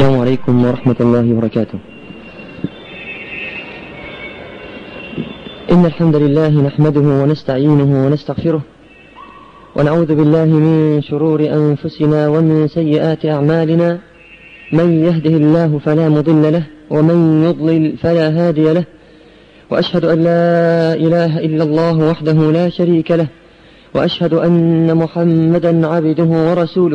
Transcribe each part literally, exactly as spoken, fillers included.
السلام عليكم ورحمة الله وبركاته. إن الحمد لله نحمده ونستعينه ونستغفره ونعوذ بالله من شرور أنفسنا ومن سيئات أعمالنا، من يهده الله فلا مضل له ومن يضلل فلا هادي له، وأشهد أن لا إله إلا الله وحده لا شريك له، وأشهد أن محمدا عبده ورسوله.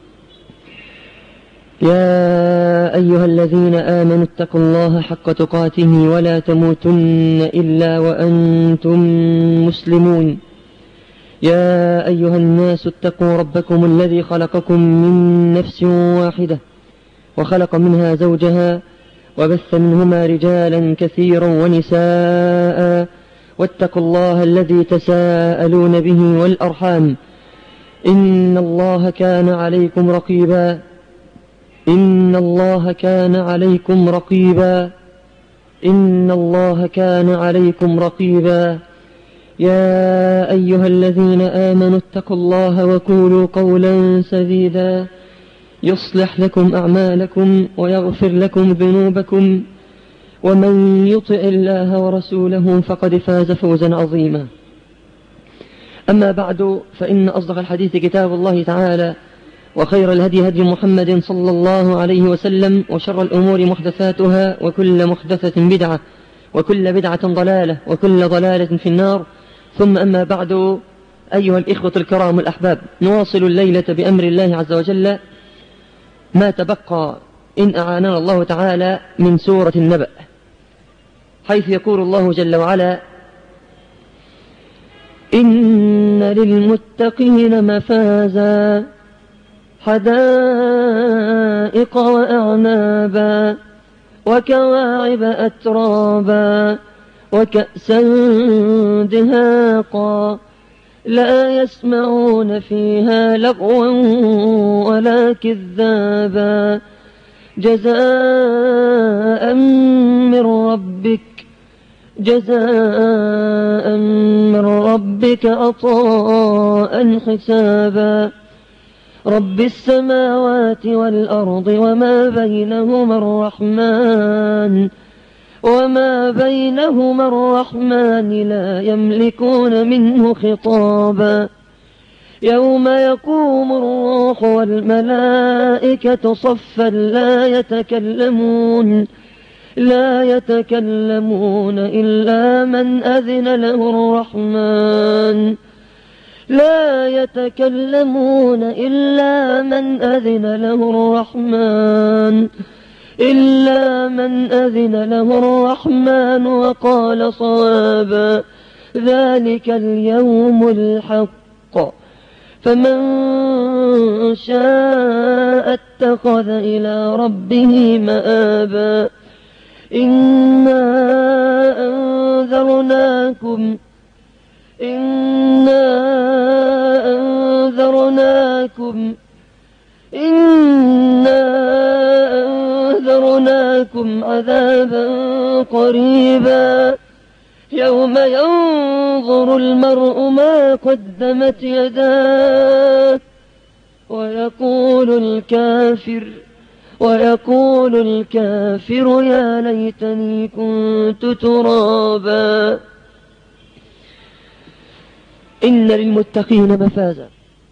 يا أيها الذين آمنوا اتقوا الله حق تقاته ولا تموتن إلا وأنتم مسلمون. يا أيها الناس اتقوا ربكم الذي خلقكم من نفس واحدة وخلق منها زوجها وبث منهما رجالا كثيرا ونساء، واتقوا الله الذي تساءلون به والأرحام، إن الله كان عليكم رقيبا إن الله كان عليكم رقيبا إن الله كان عليكم رقيبا يا أيها الذين آمنوا اتقوا الله وقولوا قولا سديدا يصلح لكم أعمالكم ويغفر لكم ذنوبكم، ومن يطع الله ورسوله فقد فاز فوزا عظيما. أما بعد، فإن أصدق الحديث كتاب الله تعالى، وخير الهدي هدي محمد صلى الله عليه وسلم، وشر الأمور محدثاتها، وكل محدثة بدعة، وكل بدعة ضلالة، وكل ضلالة في النار. ثم أما بعد، أيها الإخوة الكرام الأحباب، نواصل الليلة بأمر الله عز وجل ما تبقى إن أعاننا الله تعالى من سورة النبأ، حيث يقول الله جل وعلا: إن للمتقين مفازا حدائق وأعنابا وكواعب أترابا وكأسا دهاقا لا يسمعون فيها لغوا ولا كذابا جزاء من ربك جزاء من ربك عطاء حسابا رب السماوات والأرض وما بينهما الرحمن وما بينهما الرحمن لا يملكون منه خطابا يوم يقوم الروح والملائكة صفا لا يتكلمون لا يتكلمون إلا من أذن له الرحمن لا يتكلمون إلا من أذن له الرحمن إلا من أذن له الرحمن وقال صوابا ذلك اليوم الحق فمن شاء اتخذ إلى ربه مآبا إنا أنذرناكم إنا أنذرناكم إنا أنذرناكم عذابا قريبا يوم ينظر المرء ما قدمت يداه ويقول الكافر ويقول الكافر يا ليتني كنت ترابا. إن للمتقين مفازا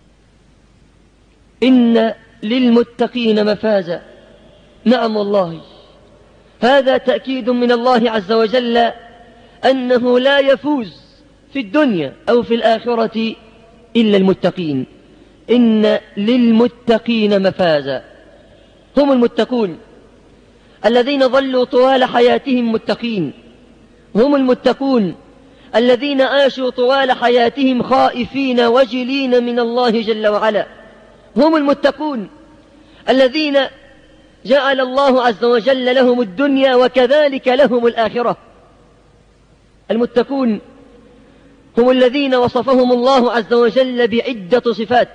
إن للمتقين مفازا نعم والله، هذا تأكيد من الله عز وجل أنه لا يفوز في الدنيا أو في الآخرة إلا المتقين. إن للمتقين مفازا، هم المتقون الذين ظلوا طوال حياتهم متقين، هم المتقون الذين عاشوا طوال حياتهم خائفين وجلين من الله جل وعلا، هم المتقون الذين جعل الله عز وجل لهم الدنيا وكذلك لهم الآخرة. المتقون هم الذين وصفهم الله عز وجل بعدة صفات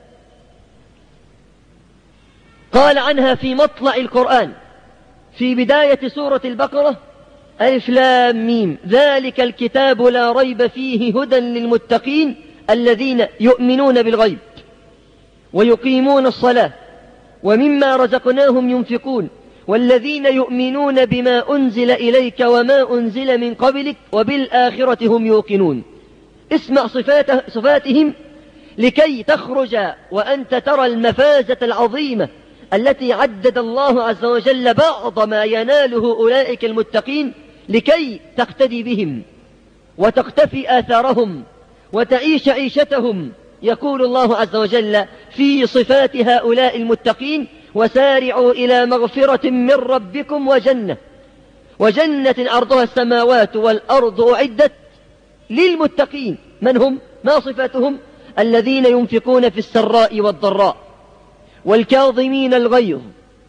قال عنها في مطلع القرآن في بداية سورة البقرة: ألف لام ميم ذلك الكتاب لا ريب فيه هدى للمتقين الذين يؤمنون بالغيب ويقيمون الصلاة ومما رزقناهم ينفقون والذين يؤمنون بما أنزل إليك وما أنزل من قبلك وبالآخرة هم يوقنون. اسمع صفات صفاتهم لكي تخرج وأنت ترى المفازة العظيمة التي عدد الله عز وجل بعض ما يناله أولئك المتقين، لكي تقتدي بهم وتقتفي آثارهم وتعيش عيشتهم. يقول الله عز وجل في صفات هؤلاء المتقين: وسارعوا إلى مغفرة من ربكم وجنة وجنة عرضها السماوات والأرض أعدت للمتقين. من هم؟ ما صفاتهم؟ الذين ينفقون في السراء والضراء والكاظمين الغيظ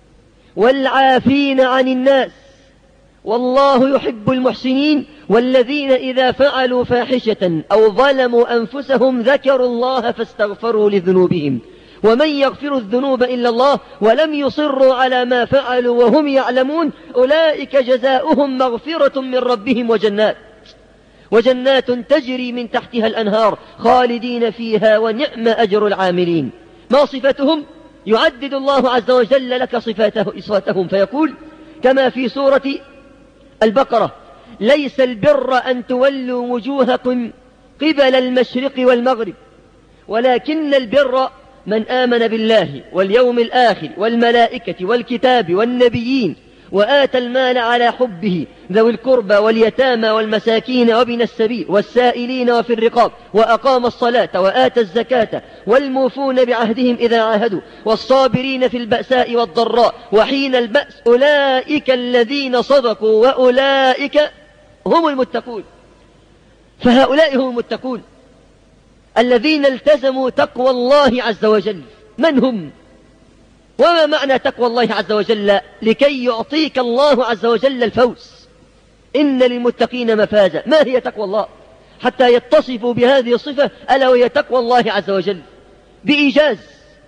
والعافين عن الناس والله يحب المحسنين، والذين إذا فعلوا فاحشة أو ظلموا أنفسهم ذكروا الله فاستغفروا لذنوبهم ومن يغفر الذنوب إلا الله ولم يصروا على ما فعلوا وهم يعلمون أولئك جزاؤهم مغفرة من ربهم وجنات وجنات تجري من تحتها الأنهار خالدين فيها ونعم أجر العاملين. ما صفتهم؟ يعدد الله عز وجل لك صفاته صفاتهم فيقول كما في سورة البقرة: ليس البر أن تولوا وجوهكم قبل المشرق والمغرب ولكن البر من آمن بالله واليوم الآخر والملائكة والكتاب والنبيين وآتى المال على حبه ذوي القربى واليتامى والمساكين وابن السبيل والسائلين وفي الرقاب وأقام الصلاة وآتى الزكاة والموفون بعهدهم إذا عاهدوا والصابرين في البأساء والضراء وحين البأس أولئك الذين صدقوا وأولئك هم المتقون. فهؤلاء هم المتقون الذين التزموا تقوى الله عز وجل. من هم؟ وما معنى تقوى الله عز وجل؟ لكي يعطيك الله عز وجل الفوز. إن للمتقين مفازة. ما هي تقوى الله حتى يتصفوا بهذه الصفة؟ ألا وهي تقوى الله عز وجل بإيجاز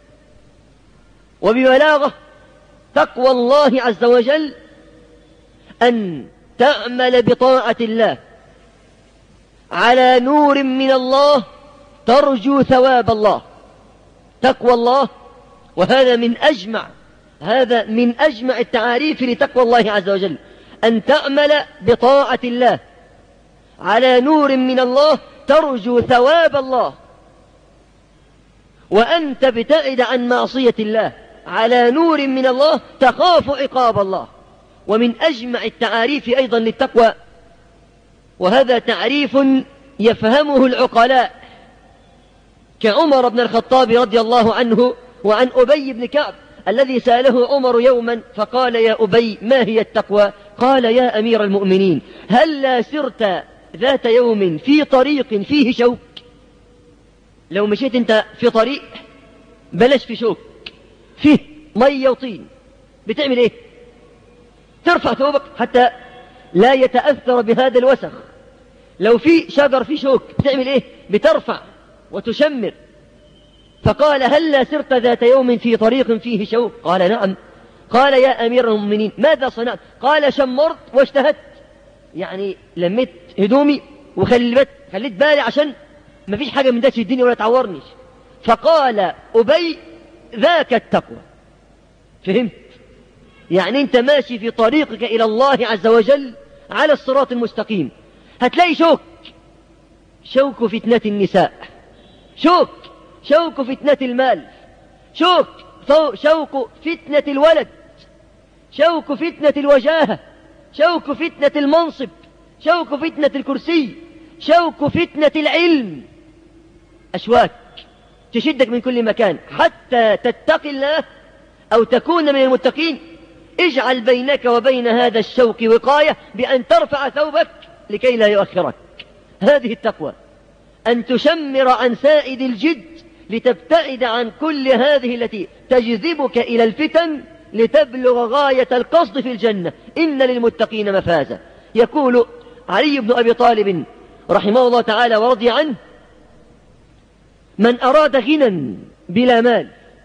وببلاغة. تقوى الله عز وجل أن تعمل بطاعة الله على نور من الله ترجو ثواب الله. تقوى الله، وهذا من أجمع هذا من أجمع التعاريف لتقوى الله عز وجل، أن تعمل بطاعة الله على نور من الله ترجو ثواب الله، وأن تبتعد عن معصية الله على نور من الله تخاف عقاب الله. ومن أجمع التعاريف أيضا للتقوى، وهذا تعريف يفهمه العقلاء كعمر بن الخطاب رضي الله عنه وعن أبي بن كعب الذي سأله عمر يوما فقال: يا أبي ما هي التقوى؟ قال: يا أمير المؤمنين هل سرت ذات يوم في طريق فيه شوك؟ لو مشيت انت في طريق بلاش في شوك، فيه مية وطين، بتعمل ايه؟ ترفع ثوبك حتى لا يتأثر بهذا الوسخ. لو في شجر في شوك بتعمل ايه؟ بترفع وتشمر. فقال: هل سرت ذات يوم في طريق فيه شوك؟ قال: نعم. قال: يا أمير المؤمنين ماذا صنعت؟ قال: شمرت واجتهدت، يعني لميت هدومي وخليت خليت بالي عشان ما فيش حاجة من ده تشدني ولا تعورنيش. فقال أبي: ذاك التقوى. فهمت؟ يعني أنت ماشي في طريقك إلى الله عز وجل على الصراط المستقيم، هتلاقي شوك، شوك فتنة النساء، شوك شوك فتنة المال، شوك شوك فتنة الولد، شوك فتنة الوجاهة، شوك فتنة المنصب، شوك فتنة الكرسي، شوك فتنة العلم. أشواك تشدك من كل مكان حتى تتقي الله أو تكون من المتقين. اجعل بينك وبين هذا الشوك وقاية بأن ترفع ثوبك لكي لا يؤخرك. هذه التقوى، أن تشمر عن سائد الجد لتبتعد عن كل هذه التي تجذبك إلى الفتن لتبلغ غاية القصد في الجنة. إن للمتقين مفازة. يقول علي بن أبي طالب رحمه الله تعالى ورضي عنه: من أراد غنى بلا مال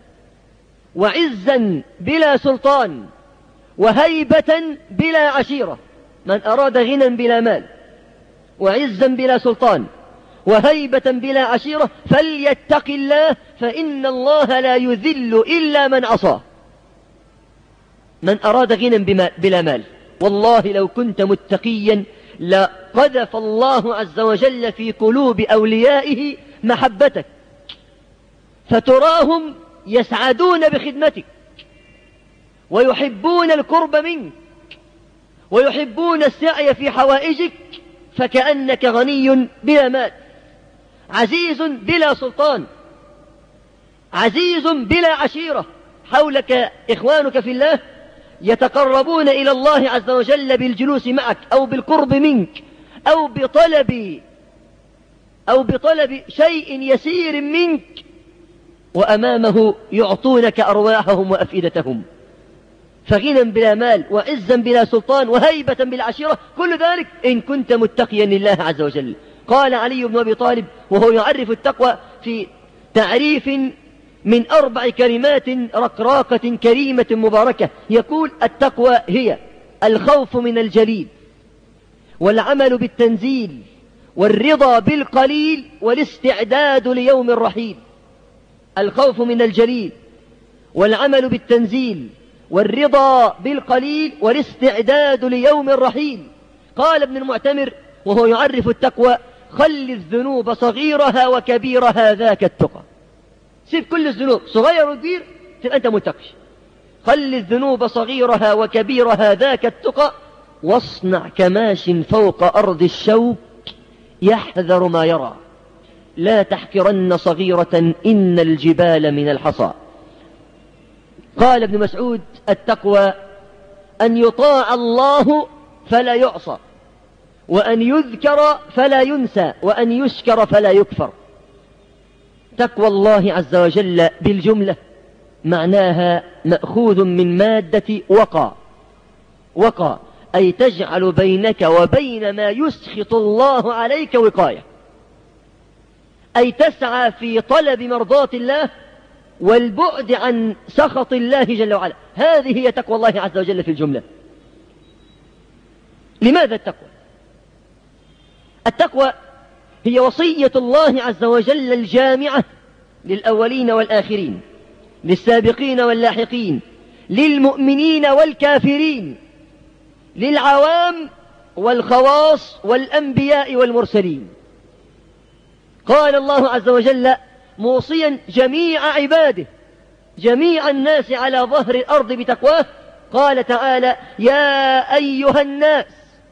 وعزا بلا سلطان وهيبة بلا عشيرة، من أراد غنى بلا مال وعزا بلا سلطان وهيبة بلا عشيرة فليتق الله فإن الله لا يذل إلا من عصاه. من أراد غنى بلا مال. والله لو كنت متقيا لقذف الله عز وجل في قلوب أوليائه محبتك، فتراهم يسعدون بخدمتك ويحبون القرب منك ويحبون السعي في حوائجك، فكأنك غني بلا مال، عزيز بلا سلطان، عزيز بلا عشيرة، حولك إخوانك في الله يتقربون إلى الله عز وجل بالجلوس معك أو بالقرب منك أو بطلب أو بطلب شيء يسير منك، وأمامه يعطونك أرواحهم وأفئدتهم. فغنى بلا مال وعزا بلا سلطان وهيبة بلا عشيرة، كل ذلك إن كنت متقيا لله عز وجل. قال علي بن أبي طالب وهو يعرف التقوى في تعريف من أربع كلمات رقراقة كريمة مباركة، يقول: التقوى هي الخوف من الجليل، والعمل بالتنزيل، والرضا بالقليل، والاستعداد ليوم الرحيل. الخوف من الجليل، والعمل بالتنزيل، والرضا بالقليل، والاستعداد ليوم الرحيل. قال ابن المعتمر وهو يعرف التقوى: خل الذنوب صغيرها وكبيرها ذاك التقى. سيب كل الذنوب صغير وكبير تبقى أنت متقي. خل الذنوب صغيرها وكبيرها ذاك التقى، واصنع كماش فوق أرض الشوك يحذر ما يرى، لا تحقرن صغيرة إن الجبال من الحصى. قال ابن مسعود: التقوى أن يطاع الله فلا يعصى، وأن يذكر فلا ينسى، وأن يشكر فلا يكفر. تقوى الله عز وجل بالجملة معناها مأخوذ من مادة وقى. وقى أي تجعل بينك وبين ما يسخط الله عليك وقاية، أي تسعى في طلب مرضات الله والبعد عن سخط الله جل وعلا. هذه هي تقوى الله عز وجل في الجملة. لماذا التقوى؟ التقوى هي وصية الله عز وجل الجامعة للأولين والآخرين، للسابقين واللاحقين، للمؤمنين والكافرين، للعوام والخواص والأنبياء والمرسلين. قال الله عز وجل موصيا جميع عباده، جميع الناس على ظهر الأرض بتقواه. قال تعالى: يا أيها الناس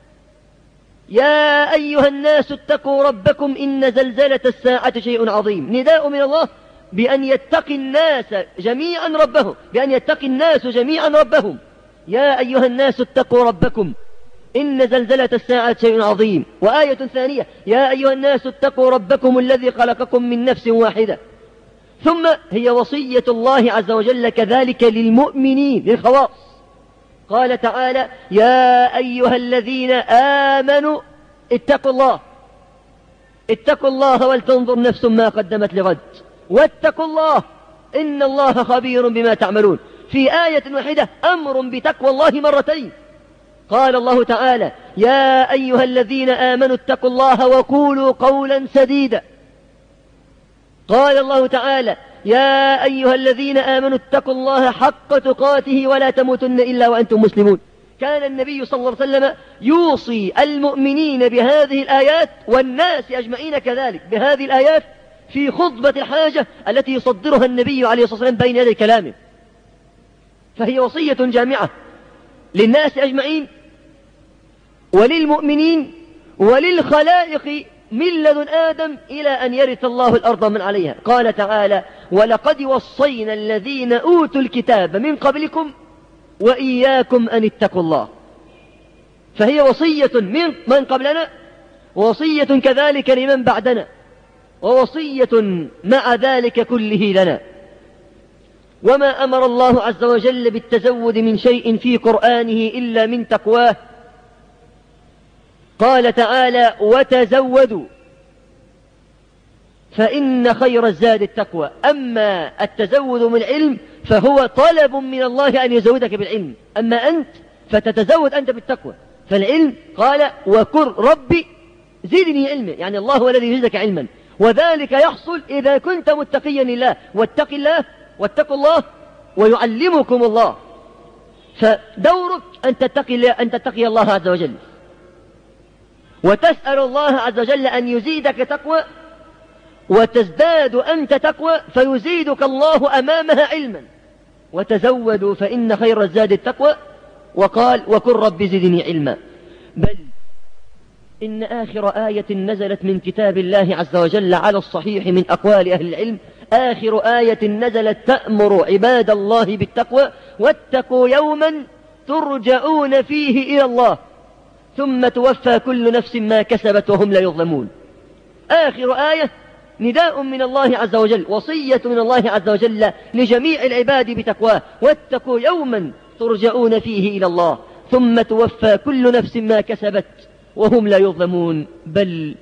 يا أيها الناس اتقوا ربكم إن زلزلة الساعة شيء عظيم. نداء من الله بأن يتقي الناس جميعا ربهم، بأن يتقي الناس جميعا ربهم. يا أيها الناس اتقوا ربكم إن زلزلة الساعة شيء عظيم. وآية ثانية: يا أيها الناس اتقوا ربكم الذي خلقكم من نفس واحدة. ثم هي وصية الله عز وجل كذلك للمؤمنين، للخواص. قال تعالى: يا أيها الذين آمنوا اتقوا الله اتقوا الله ولتنظر نفس ما قدمت لغد واتقوا الله إن الله خبير بما تعملون. في آية واحدة أمر بتقوى الله مرتين. قال الله تعالى: يا أيها الذين آمنوا اتقوا الله وقولوا قولا سديدا. قال الله تعالى: يا أيها الذين آمنوا اتقوا الله حق تقاته ولا تموتن إلا وأنتم مسلمون. كان النبي صلى الله عليه وسلم يوصي المؤمنين بهذه الآيات والناس أجمعين كذلك بهذه الآيات في خطبة الحاجة التي يصدرها النبي عليه الصلاة والسلام بين يدي كلامه. فهي وصية جامعة للناس أجمعين وللمؤمنين وللخلائق من لدن آدم إلى أن يرث الله الأرض من عليها. قال تعالى: ولقد وصينا الذين أوتوا الكتاب من قبلكم وإياكم أن اتقوا الله. فهي وصية من من قبلنا، ووصية كذلك لمن بعدنا، ووصية مع ذلك كله لنا. وما أمر الله عز وجل بالتزود من شيء في قرآنه إلا من تقواه. قال تعالى: وتزودوا فإن خير الزاد التقوى. أما التزود من العلم فهو طلب من الله أن يزودك بالعلم، أما أنت فتتزود أنت بالتقوى. فالعلم قال: وقل ربي زدني علما، يعني الله هو الذي يزيدك علما، وذلك يحصل إذا كنت متقيا لله. واتق الله واتقوا الله ويعلمكم الله. فدورك أن تتقي, أن تتقي الله عز وجل، وتسأل الله عز وجل أن يزيدك تقوى، وتزداد أنت تقوى فيزيدك الله أمامها علما. وتزودوا فإن خير الزاد التقوى، وقال وقل رب زدني علما. بل إن آخر آية نزلت من كتاب الله عز وجل على الصحيح من أقوال أهل العلم، آخر آية نزلت تأمر عباد الله بالتقوى: واتقوا يوما ترجعون فيه إلى الله ثم توفى كل نفس ما كسبت وهم لا يظلمون. آخر آية نداء من الله عز وجل، وصية من الله عز وجل لجميع العباد بتقواه: واتقوا يوما ترجعون فيه إلى الله ثم توفى كل نفس ما كسبت وهم لا يظلمون. بل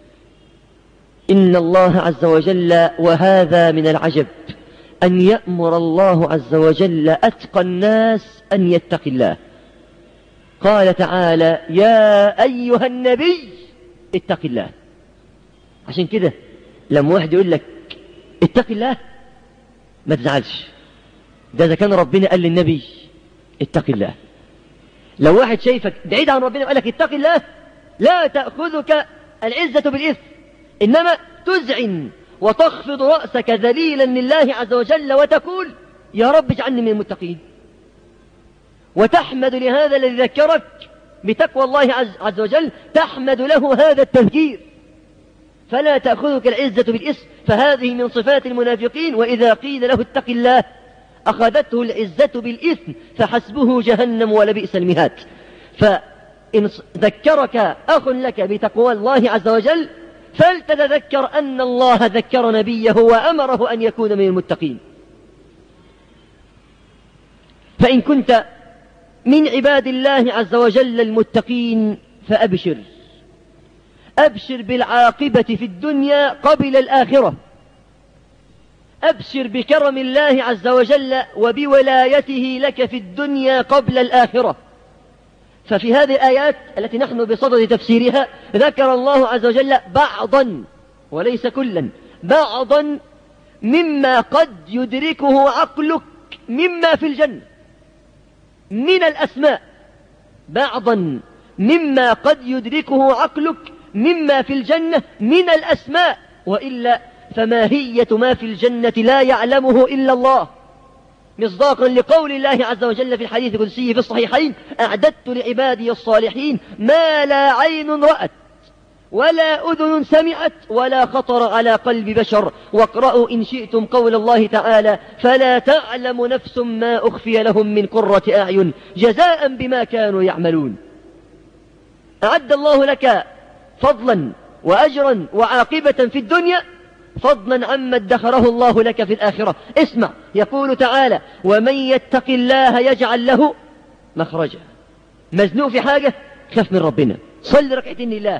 إن الله عز وجل، وهذا من العجب، أن يأمر الله عز وجل أتقى الناس أن يتقي الله. قال تعالى: يا أيها النبي اتق الله. عشان كده لما واحد يقول لك اتق الله ما تزعلش، ده إذا كان ربنا قال للنبي اتق الله. لو واحد شايفك بعيد عن ربنا وقال لك اتق الله، لا تأخذك العزة بالإثم، إنما تزعن وتخفض رأسك ذليلا لله عز وجل وتقول: يا رب اجعلني من المتقين. وتحمد لهذا الذي ذكرك بتقوى الله عز وجل، تحمد له هذا التذكير. فلا تأخذك العزة بالإثم، فهذه من صفات المنافقين. وإذا قيل له اتق الله أخذته العزة بالإثم فحسبه جهنم ولبئس المهاد. فإن ذكرك أخ لك بتقوى الله عز وجل فلتتذكر أن الله ذكر نبيه وأمره أن يكون من المتقين. فإن كنت من عباد الله عز وجل المتقين فأبشر، أبشر بالعاقبة في الدنيا قبل الآخرة، أبشر بكرم الله عز وجل وبولايته لك في الدنيا قبل الآخرة. ففي هذه الآيات التي نحن بصدد تفسيرها ذكر الله عز وجل بعضا وليس كلا، بعضا مما قد يدركه عقلك مما في الجنة من الأسماء، بعضا مما قد يدركه عقلك مما في الجنة من الأسماء، وإلا فماهية ما في الجنة لا يعلمه إلا الله، مصداقا لقول الله عز وجل في الحديث القدسي في الصحيحين: أعددت لعبادي الصالحين ما لا عين رأت ولا أذن سمعت ولا خطر على قلب بشر. واقرأوا إن شئتم قول الله تعالى: فلا تعلم نفس ما أخفي لهم من قرة أعين جزاء بما كانوا يعملون. أعد الله لك فضلا وأجرا وعاقبة في الدنيا فضلا عما ادخره الله لك في الآخرة. اسمع، يقول تعالى: ومن يتق الله يجعل له مخرجا. مزنوق في حاجة خاف من ربنا، صل ركعتين لله.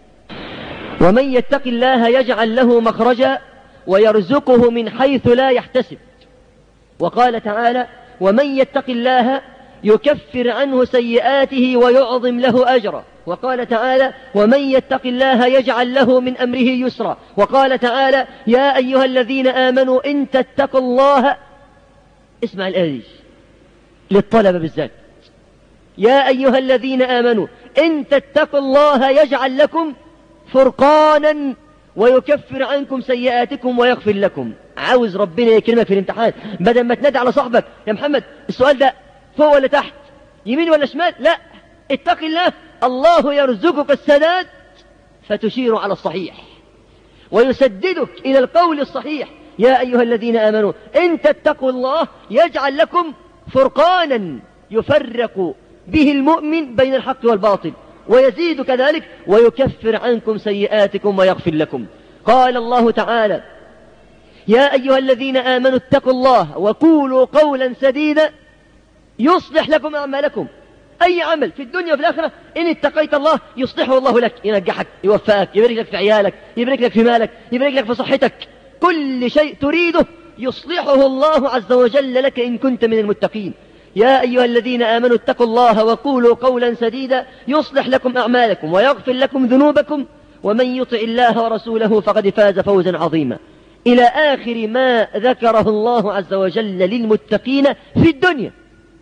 ومن يتق الله يجعل له مخرجا ويرزقه من حيث لا يحتسب. وقال تعالى: ومن يتق الله يكفر عنه سيئاته ويعظم له أجرا. وقال تعالى: ومن يتق الله يجعل له من أمره يسرا. وقال تعالى: يا أيها الذين آمنوا إن تتقوا الله، اسمع الآية للطلبة بالذات، يا أيها الذين آمنوا إن تتقوا الله يجعل لكم فرقانا ويكفر عنكم سيئاتكم ويغفر لكم. عاوز ربنا يكرمك في الامتحان، بدل ما تنادي على صاحبك: يا محمد السؤال ده فوق ولا تحت، يمين ولا شمال، لا، اتق الله، الله يرزقك السداد فتشير على الصحيح ويسددك إلى القول الصحيح. يا أيها الذين آمنوا إن تتقوا الله يجعل لكم فرقانا يفرق به المؤمن بين الحق والباطل، ويزيد كذلك ويكفر عنكم سيئاتكم ويغفر لكم. قال الله تعالى: يا أيها الذين آمنوا اتقوا الله وقولوا قولا سديدا يصلح لكم أعمالكم. أي عمل في الدنيا وفي الآخرة إن اتقيت الله يصلحه الله لك، ينجحك، يوفقك، يبارك لك في عيالك، يبارك لك في مالك، يبارك لك في صحتك، كل شيء تريده يصلحه الله عز وجل لك إن كنت من المتقين. يا أيها الذين آمنوا اتقوا الله وقولوا قولا سديدا يصلح لكم أعمالكم ويغفر لكم ذنوبكم ومن يطع الله ورسوله فقد فاز فوزا عظيما، إلى آخر ما ذكره الله عز وجل للمتقين في الدنيا.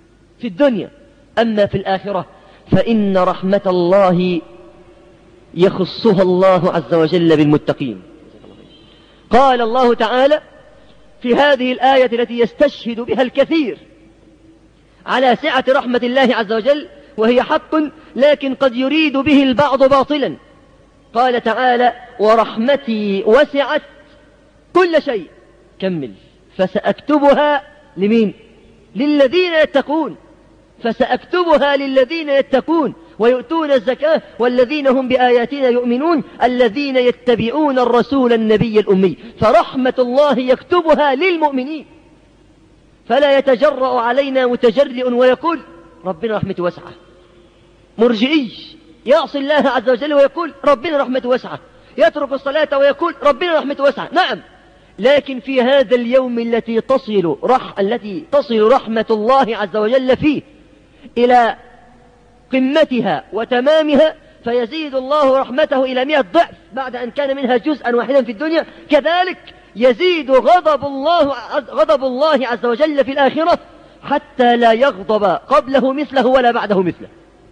في الدنيا. أما في الآخرة فإن رحمة الله يخصها الله عز وجل بالمتقين. قال الله تعالى في هذه الآية التي يستشهد بها الكثير على سعة رحمة الله عز وجل، وهي حق لكن قد يريد به البعض باطلا. قال تعالى: ورحمتي وسعت كل شيء. كمل: فسأكتبها لمين؟ للذين يتقون. فسأكتبها للذين يتقون ويؤتون الزكاة والذين هم بآياتنا يؤمنون الذين يتبعون الرسول النبي الأمي. فرحمة الله يكتبها للمؤمنين، فلا يتجرأ علينا متجرئ ويقول ربنا رحمته واسعة. مرجئي يعصي الله عز وجل ويقول ربنا رحمته واسعة، يترك الصلاة ويقول ربنا رحمته واسعة. نعم، لكن في هذا اليوم التي تصل رح التي تصل رحمة الله عز وجل فيه إلى قمتها وتمامها، فيزيد الله رحمته إلى مئة ضعف بعد أن كان منها جزءا واحدا في الدنيا، كذلك يزيد غضب الله غضب الله عز وجل في الآخرة حتى لا يغضب قبله مثله ولا بعده مثله.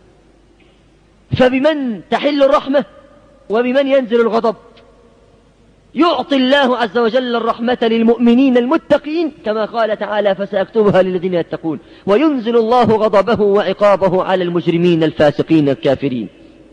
فبمن تحل الرحمة وبمن ينزل الغضب؟ يعطي الله عز وجل الرحمة للمؤمنين المتقين كما قال تعالى: فسأكتبها للذين يتقون، وينزل الله غضبه وعقابه على المجرمين الفاسقين الكافرين.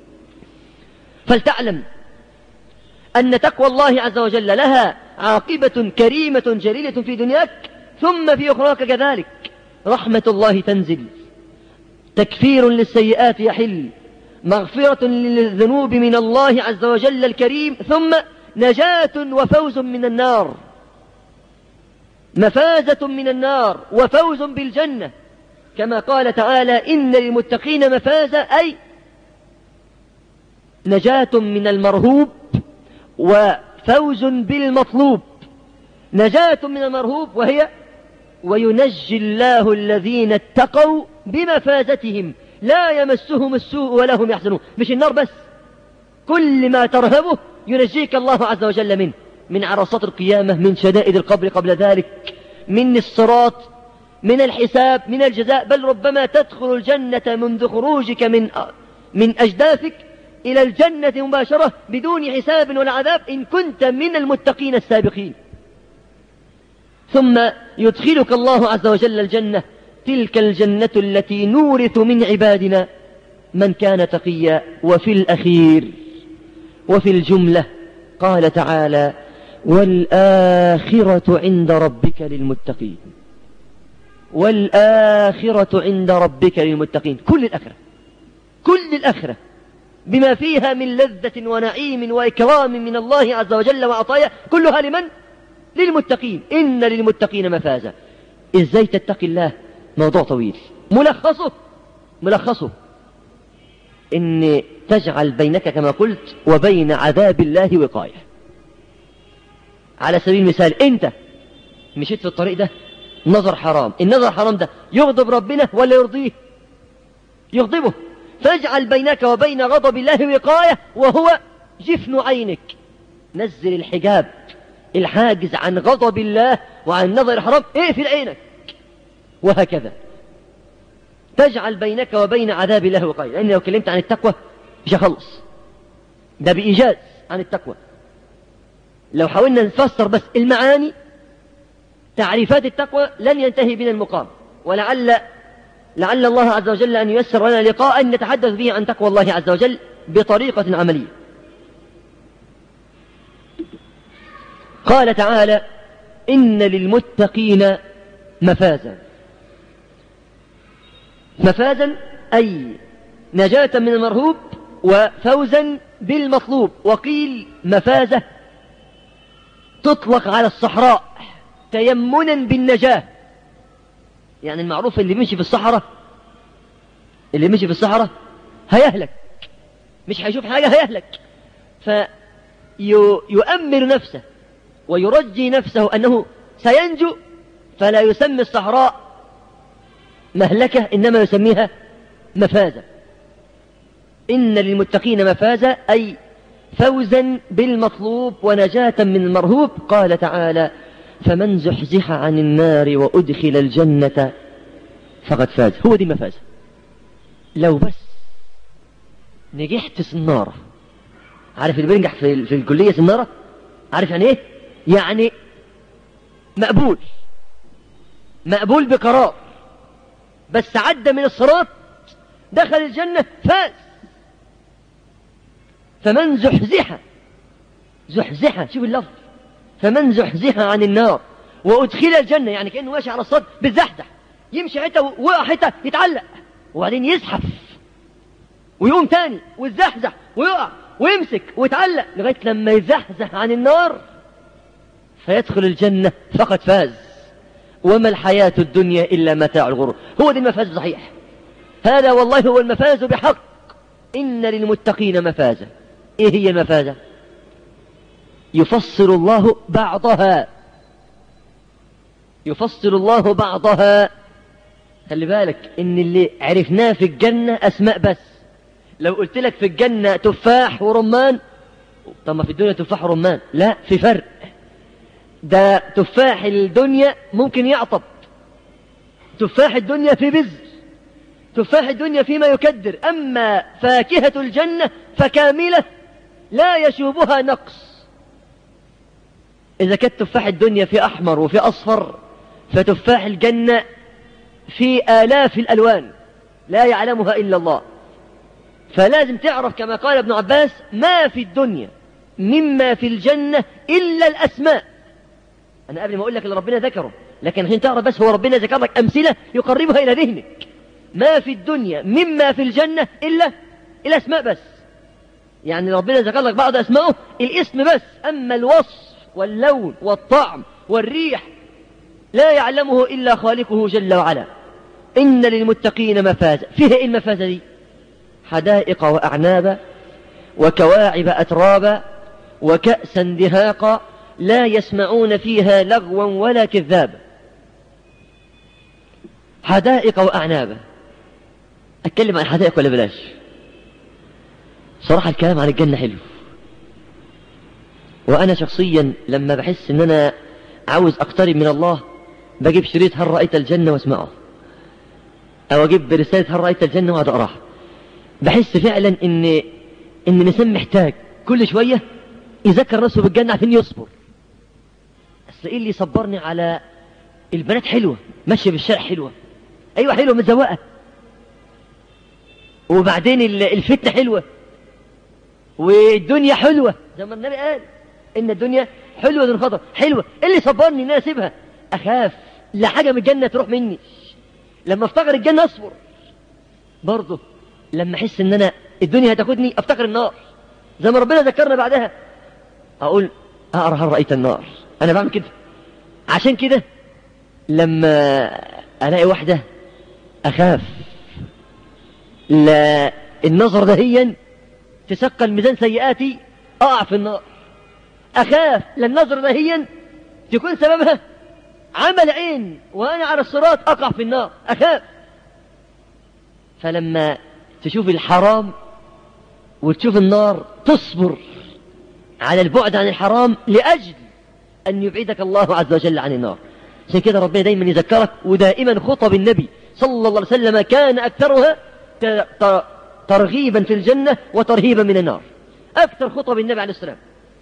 فلتعلم أن تقوى الله عز وجل لها عاقبة كريمة جليلة في دنياك ثم في أخراك كذلك. رحمة الله تنزل، تكفير للسيئات يحل، مغفرة للذنوب من الله عز وجل الكريم، ثم نجاة وفوز من النار، مفازة من النار وفوز بالجنة، كما قال تعالى: إن للمتقين مفازة، أي نجاة من المرهوب وفوز بالمطلوب. نجاة من المرهوب وهي وينجي الله الذين اتقوا بمفازتهم لا يمسهم السوء ولا هم يحزنون. مش النار بس، كل ما ترهبه ينجيك الله عز وجل منه، من عرصات القيامة، من شدائد القبر قبل ذلك، من الصراط، من الحساب، من الجزاء. بل ربما تدخل الجنة منذ خروجك من من أجداثك إلى الجنة مباشرة بدون حساب ولا عذاب إن كنت من المتقين السابقين. ثم يدخلك الله عز وجل الجنة، تلك الجنة التي نورث من عبادنا من كان تقيا. وفي الأخير وفي الجملة قال تعالى: والآخرة عند ربك للمتقين. والآخرة عند ربك للمتقين، كل الآخرة، كل الآخرة بما فيها من لذة ونعيم وإكرام من الله عز وجل وعطايا، كلها لمن؟ للمتقين. إن للمتقين مفازة. إزاي تتقي الله؟ موضوع طويل، ملخصه ملخصه إن تجعل بينك كما قلت وبين عذاب الله وقاية. على سبيل المثال، أنت مشيت في الطريق ده، نظر حرام، النظر حرام ده يغضب ربنا ولا يرضيه؟ يغضبه. فاجعل بينك وبين غضب الله وقاية، وهو جفن عينك. نزل الحجاب، الحاجز عن غضب الله وعن نظر الحرام، اقفل عينك. وهكذا تجعل بينك وبين عذاب الله وقاية. لأن لو كلمت عن التقوى مش هخلص، ده بإيجاز عن التقوى. لو حاولنا نفسر بس المعاني، تعريفات التقوى، لن ينتهي بنا المقام. ولعل لعل الله عز وجل أن ييسر لنا لقاء نتحدث فيه عن تقوى الله عز وجل بطريقة عملية. قال تعالى: إن للمتقين مفازا. مفازا أي نجاة من المرهوب وفوزا بالمطلوب. وقيل مفازة تطلق على الصحراء تيمنا بالنجاة. يعني المعروف اللي مشي في الصحراء اللي مشي في الصحراء هيهلك، مش هيشوف حاجة، هيهلك. فيؤمر نفسه ويرجي نفسه أنه سينجو، فلا يسمي الصحراء مهلكة إنما يسميها مفازة. إن للمتقين مفازة أي فوزا بالمطلوب ونجاة من المرهوب. قال تعالى: فمن زحزح عن النار وأدخل الجنة فقد فاز. هو دي المفازة. لو بس نجحت سنارة، عارف اللي بينجح في, في الكلية سنارة؟ عارف يعني ايه؟ يعني مقبول مقبول بقرار، بس عدى من الصراط دخل الجنة فاز. فمن زحزح زحزح شوف اللفظ، فمن زحزح عن النار وأدخل الجنة، يعني كأنه ماشي على الصراط بالزحزح، يمشي حتة وقع حتة يتعلق وبعدين يزحف ويقوم تاني ويزحزح ويقع ويمسك ويتعلق لغاية لما يزحزح عن النار فيدخل الجنة فقد فاز. وما الحياة الدنيا إلا متاع الغرور. هو دي المفاز صحيح، هذا والله هو المفاز بحق. إن للمتقين مفازة. إيه هي المفازة؟ يفصل الله بعضها يفصل الله بعضها خلي بالك إن اللي عرفناه في الجنة أسماء بس. لو قلت لك في الجنة تفاح ورمان، طب ما في الدنيا تفاح ورمان، لا، في فرق. ده تفاح الدنيا ممكن يعطب، تفاح الدنيا في بذر، تفاح الدنيا فيما يكدر. أما فاكهة الجنة فكاملة لا يشوبها نقص. إذا كانت تفاح الدنيا في أحمر وفي أصفر، فتفاح الجنة في آلاف الألوان لا يعلمها إلا الله. فلازم تعرف كما قال ابن عباس: ما في الدنيا مما في الجنة إلا الأسماء. أنا قبل ما أقول لك اللي ربنا ذكره، لكن عشان تعرف بس هو ربنا ذكر لك أمثلة يقربها إلى ذهنك. ما في الدنيا مما في الجنة إلا الأسماء بس، يعني ربنا ذكر لك بعض أسمائه الاسم بس، أما الوصف واللون والطعم والريح لا يعلمه إلا خالقه جل وعلا. إن للمتقين مفازة. فيها إيه المفازة دي؟ حدائق وأعنابا وكواعب أترابا وكأسا دهاقا لا يسمعون فيها لغوا ولا كذابا. حدائق وأعنابا. أتكلم عن حدائق ولا بلاش؟ صراحة الكلام عن الجنة حلو، وأنا شخصيا لما بحس إن أنا عاوز أقترب من الله بجيب شريط هل رأيت الجنة واسمعه، أو أجيب رسالة هل رأيت الجنة وأقعد أقراها. بحس فعلا إن إن الإنسان محتاج كل شوية يذكر نفسه بالجنة عشان يصبر. أصل إيه اللي يصبرني على البنات حلوة ماشية بالشارع حلوة، أيوة حلوة متزوقة، وبعدين الفتنة حلوة والدنيا حلوة زي ما النبي قال إن الدنيا حلوة ذو خطر حلوة. إيه اللي صبرني إن أنا أسيبها؟ أخاف لا حاجة من الجنة تروح مني. لما افتقر الجنة أصبر، برضه لما أحس إن أنا الدنيا هتاخدني أفتقر النار زي ما ربنا ذكرنا بعدها، أقول أقرأ هل رأيت النار. أنا بعمل كده. عشان كده لما ألاقي واحدة أخاف لا النظر دهيا تثقل ميزان سيئاتي أقع في النار. أخاف لا النظر دهيا تكون سببها عمل عين وأنا على الصراط أقع في النار. أخاف. فلما تشوف الحرام وتشوف النار تصبر على البعد عن الحرام لأجل أن يبعدك الله عز وجل عن النار. عشان كده ربنا دايما يذكرك، ودائما خطب النبي صلى الله عليه وسلم كان أكثرها ترغيبا في الجنة وترهيبا من النار. أكثر خطب النبي عليه السلام.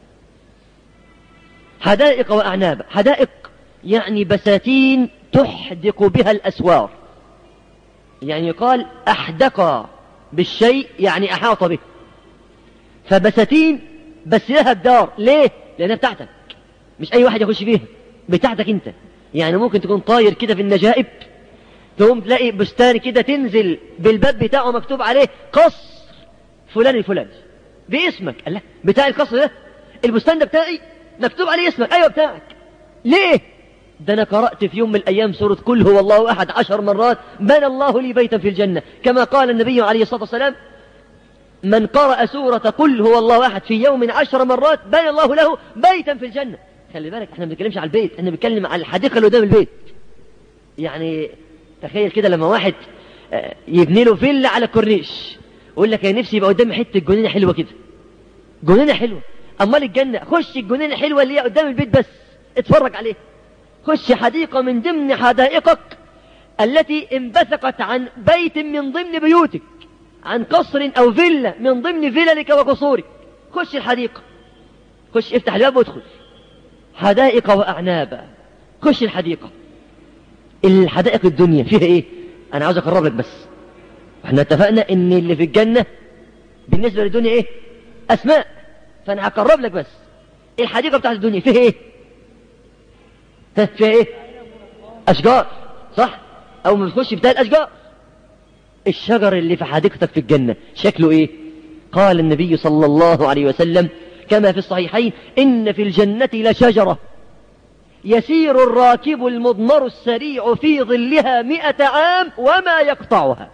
حدائق وأعناب. حدائق يعني بساتين تحدق بها الأسوار، يعني يقال أحدق بالشيء يعني أحاط به. فبساتين بس لها الدار. ليه؟ لأنها بتاعتك، مش أي واحد يخش فيها، بتاعتك أنت. يعني ممكن تكون طاير كده في النجائب تقوم تلاقي بستان كده تنزل بالباب بتاعه مكتوب عليه قصر فلان الفلاني باسمك. الله، بتاع القصر ده البستان ده بتاعي مكتوب عليه اسمك. أيوة بتاعك. ليه؟ ده أنا قرأت في يوم من الأيام سورة قل هو الله أحد عشر مرات بنى الله لي بيتا في الجنة، كما قال النبي عليه الصلاة والسلام: من قرأ سورة قل هو الله أحد في يوم عشر مرات بنى الله له بيتا في الجنة. خلي بالك احنا ما بنتكلمش على البيت، احنا بنتكلم على الحديقة اللي قدام البيت. يعني تخيل كده لما واحد يبني له فيلا على الكورنيش ويقول لك يا نفسي يبقى قدامي حتة جنينة حلوة كده. جنينة حلوة. أمال الجنة خش الجنينة حلوة اللي هي قدام البيت بس اتفرج عليه. خش حديقة من ضمن حدائقك التي انبثقت عن بيت من ضمن بيوتك، عن قصر أو فيلا من ضمن فللك وقصورك. خش الحديقة، خش افتح الباب وادخل. حدائق وأعنابا، خش الحديقة. الحدائق الدنيا فيها ايه؟ انا عاوز اقرب لك بس. احنا اتفقنا ان اللي في الجنة بالنسبة للدنيا ايه؟ اسماء. فانا هقرب لك بس. الحديقة بتاعت الدنيا فيها ايه؟ ها فيها ايه؟ اشجار، صح؟ او ما بتخش بتاع الاشجار. الشجر اللي في حديقتك في الجنة شكله ايه؟ قال النبي صلى الله عليه وسلم كما في الصحيحين: إن في الجنة لشجرة يسير الراكب المضمر السريع في ظلها مئة عام وما يقطعها.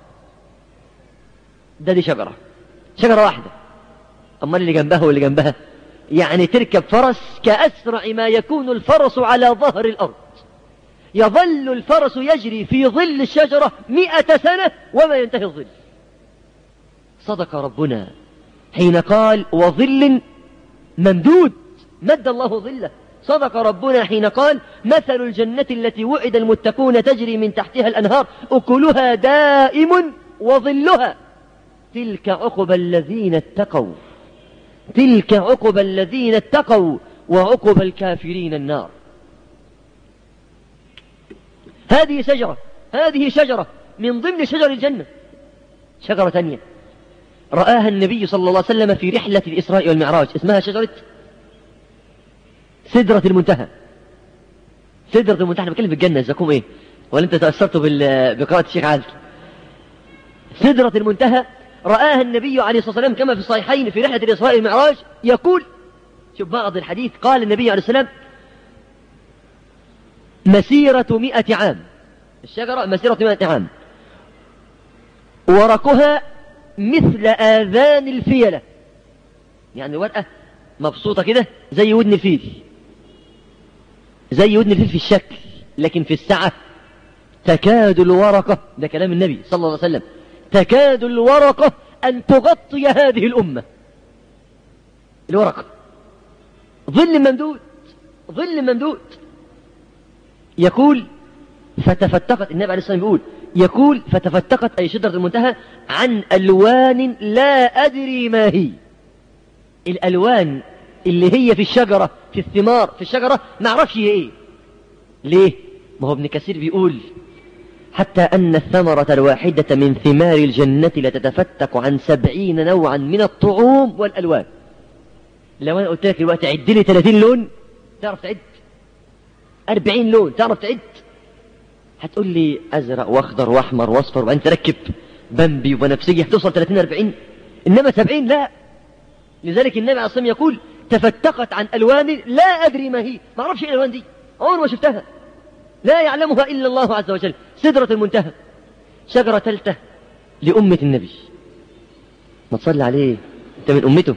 ده دي شجرة، شجرة واحدة. أما اللي جنبها واللي جنبها يعني تركب فرس كأسرع ما يكون الفرس على ظهر الأرض، يظل الفرس يجري في ظل الشجرة مئة سنة وما ينتهي الظل. صدق ربنا حين قال: وظل ممدود، مد الله ظله. صدق ربنا حين قال: مثل الجنة التي وعد المتقون تجري من تحتها الأنهار أكلها دائم وظلها تلك عقبى الذين اتقوا، تلك عقبى الذين اتقوا وعقبى الكافرين النار. هذه شجرة، هذه شجرة من ضمن شجر الجنة. شجرة ثانية رآها النبي صلى الله عليه وسلم في رحلة الإسراء والمعراج، اسمها شجرة سدرة المنتهى. سدرة المنتهى، أنا بتكلم في الجنة، إزاكم إيه؟ ولا أنت تأثرتوا بقراءة الشيخ عادل؟ سدرة المنتهى رآها النبي عليه الصلاة والسلام كما في الصحيحين في رحلة الإسراء والمعراج. يقول، شوف بعض الحديث، قال النبي عليه السلام: مسيرة مئة عام، الشجرة مسيرة مئة عام، ورقها مثل آذان الفيلة، يعني الورقة مبسوطة كده زي ودن الفيل، زي ودن الفيل في الشكل، لكن في السعة تكاد الورقة، ده كلام النبي صلى الله عليه وسلم، تكاد الورقة أن تغطي هذه الأمة. الورقة ظل ممدود، ظل ممدود. يقول: فتفتقت، النبي عليه الصلاة والسلام بيقول، يقول: فتفتقت أي شجرة المنتهى عن ألوان لا أدري ما هي. الألوان اللي هي في الشجرة، في الثمار في الشجرة، ما أعرفش هي إيه. ليه؟ ما هو ابن كثير بيقول: حتى أن الثمرة الواحدة من ثمار الجنة لتتفتق عن سبعين نوعا من الطعوم والألوان. لو أنا قلت لك دلوقتي عد لي ثلاثين لون، تعرف تعد؟ أربعين لون، تعرف تعد؟ هتقول لي أزرق وأخضر وأحمر وأصفر، وبعدين تركب بمبي وبنفسجي، هتوصل ثلاثين أربعين، إنما سبعين لا. لذلك النبي عليه الصلاة والسلام يقول: تفتقت عن ألوان لا أدري ما هي، ما أعرفش إيه الألوان دي، عمري ما شفتها، لا يعلمها إلا الله عز وجل. سدرة المنتهى. شجرة ثالثة لأمة النبي، ما تصلي عليه، أنت من أمته.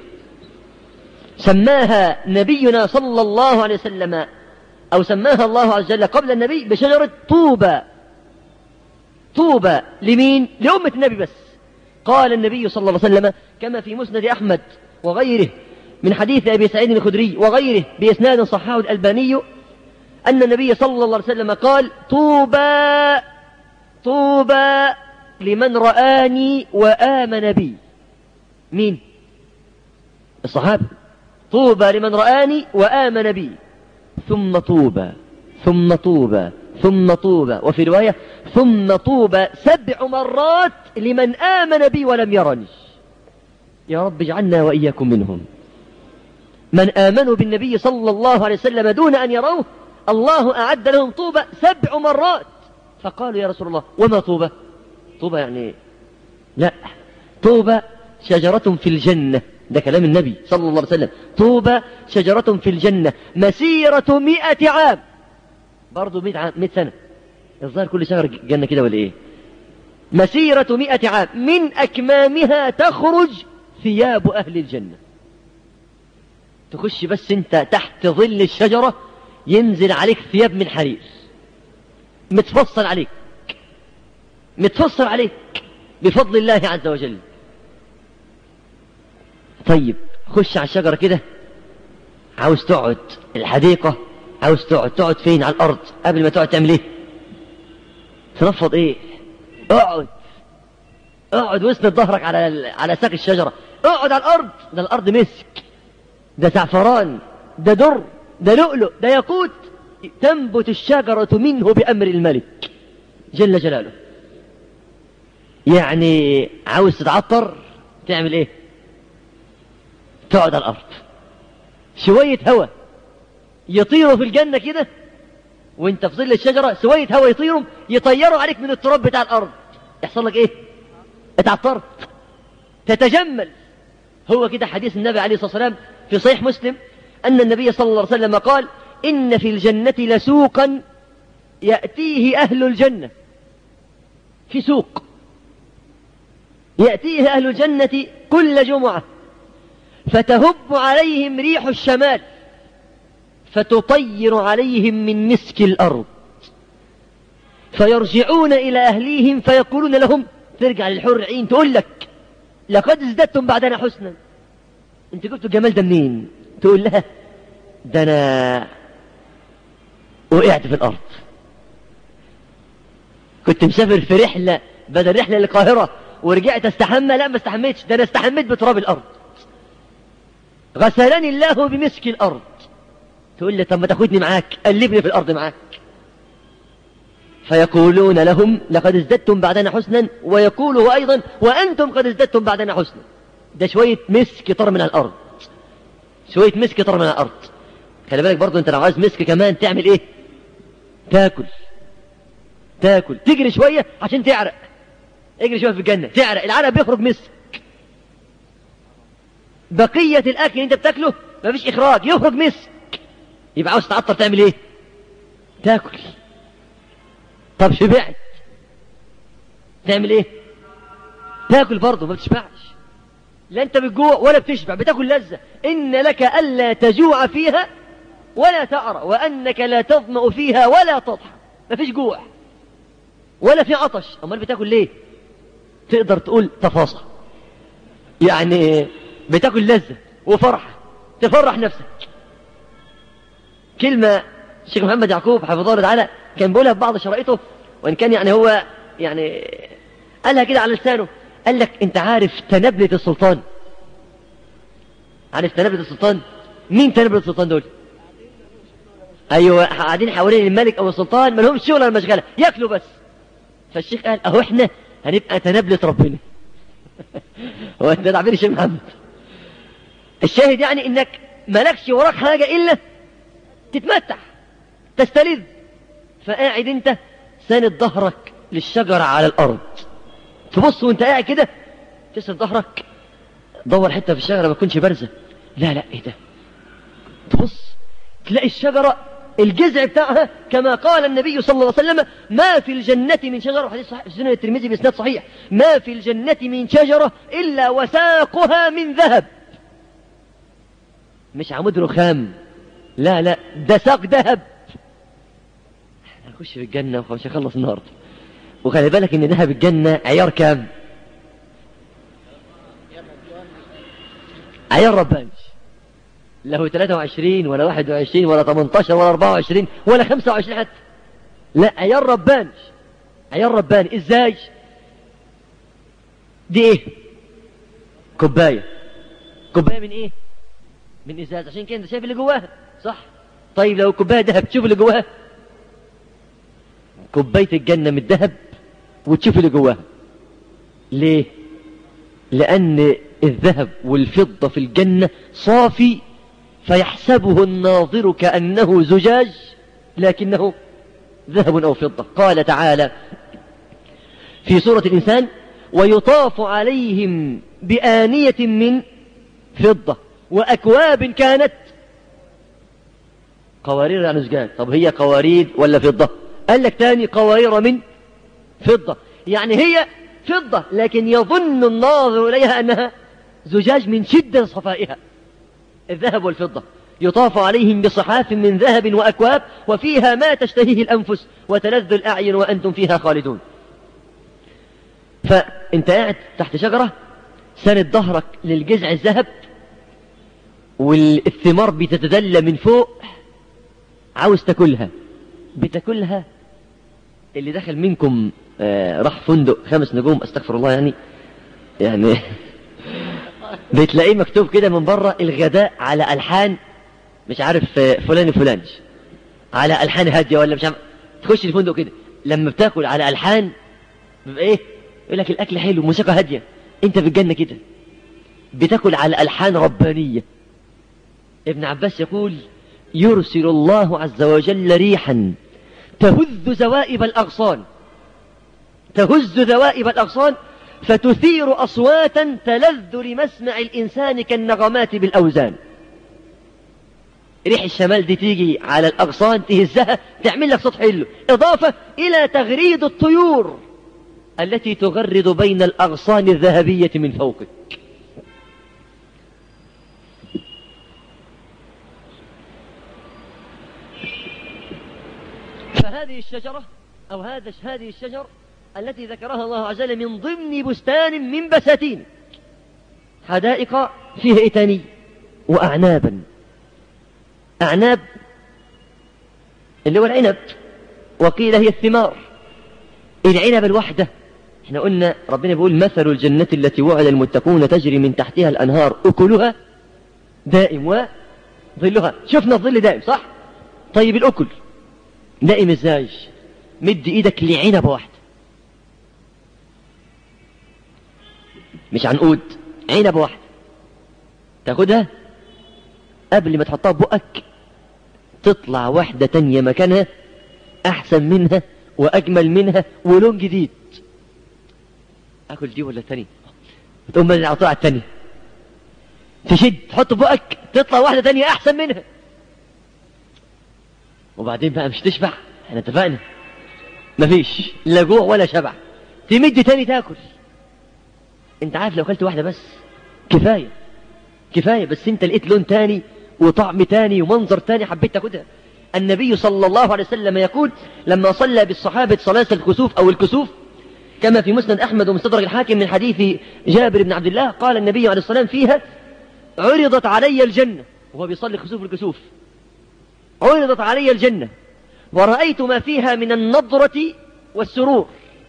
سماها نبينا صلى الله عليه وسلم، أو سماها الله عز وجل قبل النبي بشجرة طوبى. طوبى لمين؟ لأمة النبي بس. قال النبي صلى الله عليه وسلم كما في مسند أحمد وغيره من حديث أبي سعيد الخدري وغيره بإسناد صححه الألباني أن النبي صلى الله عليه وسلم قال: طوبى طوبى لمن رآني وآمن بي. مين؟ الصحابة. طوبى لمن رآني وآمن بي، ثم طوبى ثم طوبى ثم طوبى، وفي رواية ثم طوبى سبع مرات لمن آمن بي ولم يرني. يا رب اجعلنا وإياكم منهم. من آمنوا بالنبي صلى الله عليه وسلم دون أن يروه الله أعد لهم طوبى سبع مرات. فقالوا: يا رسول الله وما طوبى؟ طوبى يعني لا، طوبى شجرة في الجنة، ده كلام النبي صلى الله عليه وسلم. طوبى شجرة في الجنة مسيرة مئة عام، برضو مئة عام، مئة سنة. الظاهر كل شجرة جنة كده ولا ايه؟ مسيرة مئة عام، من أكمامها تخرج ثياب أهل الجنة. تخش بس انت تحت ظل الشجرة ينزل عليك ثياب من حرير، متفصل عليك، متفصل عليك بفضل الله عز وجل. طيب خش على الشجرة كده، عاوز تقعد الحديقة، عاوز تقعد تقعد فين؟ على الأرض. قبل ما تقعد تعمل ايه؟ تنفض ايه؟ اقعد اقعد واسند ظهرك على على ساق الشجرة، اقعد على الارض. ده الارض مسك، ده زعفران، ده در، ده لؤلؤ، ده ياقوت، تنبت الشجرة منه بأمر الملك جل جلاله. يعني عاوز تتعطر تعمل ايه؟ تقعد على الارض، شوية هوا يطيروا في الجنة كده وانت في ظل الشجرة، شوية هوا يطيروا يطيروا عليك من التراب بتاع الارض، يحصل لك ايه؟ اتعطرت، تتجمل. هو كده حديث النبي عليه الصلاة والسلام في صحيح مسلم أن النبي صلى الله عليه وسلم قال: إن في الجنة لسوقا يأتيه أهل الجنة. في سوق يأتيه أهل الجنة كل جمعة، فتهب عليهم ريح الشمال، فتطير عليهم من مسك الأرض، فيرجعون إلى أهليهم فيقولون لهم، ترجع للحور العين تقول لك: لقد ازددتم بعدنا حسنا، انت جبتوا الجمال ده منين؟ تقول لها: ده انا وقعت في الارض، كنت مسافر في رحلة بدل رحلة للقاهرة ورجعت استحمى، لا ما استحميتش، ده انا استحميت بتراب الارض، غسلني الله بمسك الارض. تقول لي: طب ما تاخدني معاك، قلبني في الارض معاك. فيقولون لهم: لقد ازددتم بعدنا حسنا، ويقولوا ايضا: وانتم قد ازددتم بعدنا حسنا. ده شوية مسك طار من الارض، شوية مسك طار من الارض. خلي بالك برضو، انت لو عايز مسك كمان تعمل ايه؟ تاكل تاكل تجري شوية عشان تعرق، اجري شوية في الجنة تعرق، العرق بيخرج مسك. بقية الاكل اللي انت بتاكله مفيش اخراج، يخرج مسك. يبقى عاوز تعطر تعمل ايه؟ تاكل. طب شبعت تعمل ايه؟ تاكل برضه، ما بتشبعش. لا انت بتجوع ولا بتشبع، بتاكل لذة. ان لك الا تجوع فيها ولا تعرى، وانك لا تظمأ فيها ولا تضحى. ما فيش جوع ولا في عطش، امال بتاكل ليه؟ تقدر تقول تفاصيل، يعني بتاكل لذة وفرحة، تفرح نفسك. كلمة الشيخ محمد يعقوب حفظه الله تعالى كان بيقولها في بعض شرائطه، وان كان يعني هو يعني قالها كده على لسانه. قال لك: انت عارف تنبلة السلطان؟ عارف تنبلة السلطان؟ مين تنبلة السلطان دول؟ ايوه، قاعدين حوالين الملك او السلطان، ما لهمش شغل ولا مشغله، ياكلوا بس. فالشيخ قال: اهو احنا هنبقى تنبلة ربنا. هو انت تعبير الشيخ محمد. الشاهد يعني انك مالكش وراك حاجه الا تتمتع تستلذ. فقاعد انت ساند ظهرك للشجره على الارض، تبص وانت قاعد كده تسند ظهرك، دور حته في الشجره ما تكونش بارزه، لا لا ايه ده، تبص تلاقي الشجره الجذع بتاعها كما قال النبي صلى الله عليه وسلم: ما في الجنه من شجره، حديث صحيح سنن الترمذي باسناد صحيح: ما في الجنه من شجره الا وساقها من ذهب. مش عمود رخام، لا لا، ده ساق ذهب. هنخش في الجنه ومش هخلص النهارده. وخلي بالك ان ذهب الجنه عيار كام؟ عيار رباني، له ثلاثة وعشرين ولا واحد وعشرين ولا ثمانية عشر ولا أربعة وعشرين ولا خمسة وعشرين حتى، لا، عيار رباني، عيار رباني. ازاي؟ دي ايه؟ كوبايه، كوبايه من ايه؟ من ازاز، عشان كده انت شايف اللي جواها، صح؟ طيب لو كوبايه ذهب تشوف اللي جواها؟ كوبايه الجنه من الذهب وتشوف اللي جواها. ليه؟ لان الذهب والفضه في الجنه صافي، فيحسبه الناظر كانه زجاج لكنه ذهب او فضه. قال تعالى في سوره الانسان: ويطاف عليهم بآنية من فضة وأكواب كانت قوارير يعني زجاج. طب هي قوارير ولا فضة؟ قال لك تاني: قوارير من فضة، يعني هي فضة لكن يظن الناظر إليها أنها زجاج من شدة صفائها. الذهب والفضة يطاف عليهم بصحاف من ذهب وأكواب وفيها ما تشتهيه الأنفس وتلذ الأعين وأنتم فيها خالدون. فأنت قاعد تحت شجرة ساند ظهرك للجذع الذهب، والثمار بتتدلى من فوق، عاوز تاكلها، بتاكلها اللي دخل منكم آه راح فندق خمس نجوم استغفر الله يعني يعني بتلاقيه مكتوب كده من بره الغداء على ألحان مش عارف فلان فلان على ألحان هادية ولا مش عارف. تخش الفندق كده لما بتاكل على ألحان بيبقى ايه يقول لك الأكل حلو موسيقى هادية. انت في الجنة كده بتاكل على ألحان ربانية. ابن عباس يقول يرسل الله عز وجل ريحا تهز زوائب الأغصان تهز ذوائب الأغصان فتثير أصواتا تلذ لمسمع الإنسان كالنغمات بالأوزان. ريح الشمال دي تيجي على الأغصان تهزها تعمل لك صوت حلو، إضافة إلى تغريد الطيور التي تغرد بين الأغصان الذهبية من فوقك. فهذه الشجرة أو هذا هذه الشجر التي ذكرها الله عز وجل من ضمن بستان من بساتين حدائق فيها إتاني وأعنابا. أعناب اللي هو العنب، وقيل هي الثمار. العنب الوحدة احنا قلنا ربنا بيقول مثل الجنة التي وعد المتقون تجري من تحتها الأنهار أكلها دائم وظلها. شفنا الظل دائم صح؟ طيب الأكل دائم ازاي؟ مد ايدك لعنبة واحدة مش عنقود، عنبة واحدة تاخدها قبل ما تحطها ببقك تطلع واحدة تانية مكانها أحسن منها وأجمل منها ولون جديد. أكل دي ولا التانية؟ تقوم من العطاء التانية تشد تحط ببقك تطلع واحدة تانية أحسن منها. وبعدين بقى مش تشبع، احنا اتفقنا مفيش لا جوع ولا شبع، تمد تاني تاكل. انت عارف لو اكلت واحدة بس كفاية كفاية، بس انت لقيت لون تاني وطعم تاني ومنظر تاني حبيت تاخدها. النبي صلى الله عليه وسلم يقول لما صلى بالصحابة صلاة الكسوف أو الكسوف كما في مسند أحمد ومستدرك الحاكم من حديث جابر بن عبد الله قال النبي عليه الصلاة والسلام فيها عرضت علي الجنة وهو بيصلي خسوف الكسوف، عرضت علي الجنة ورأيت ما فيها من النضرة والسرور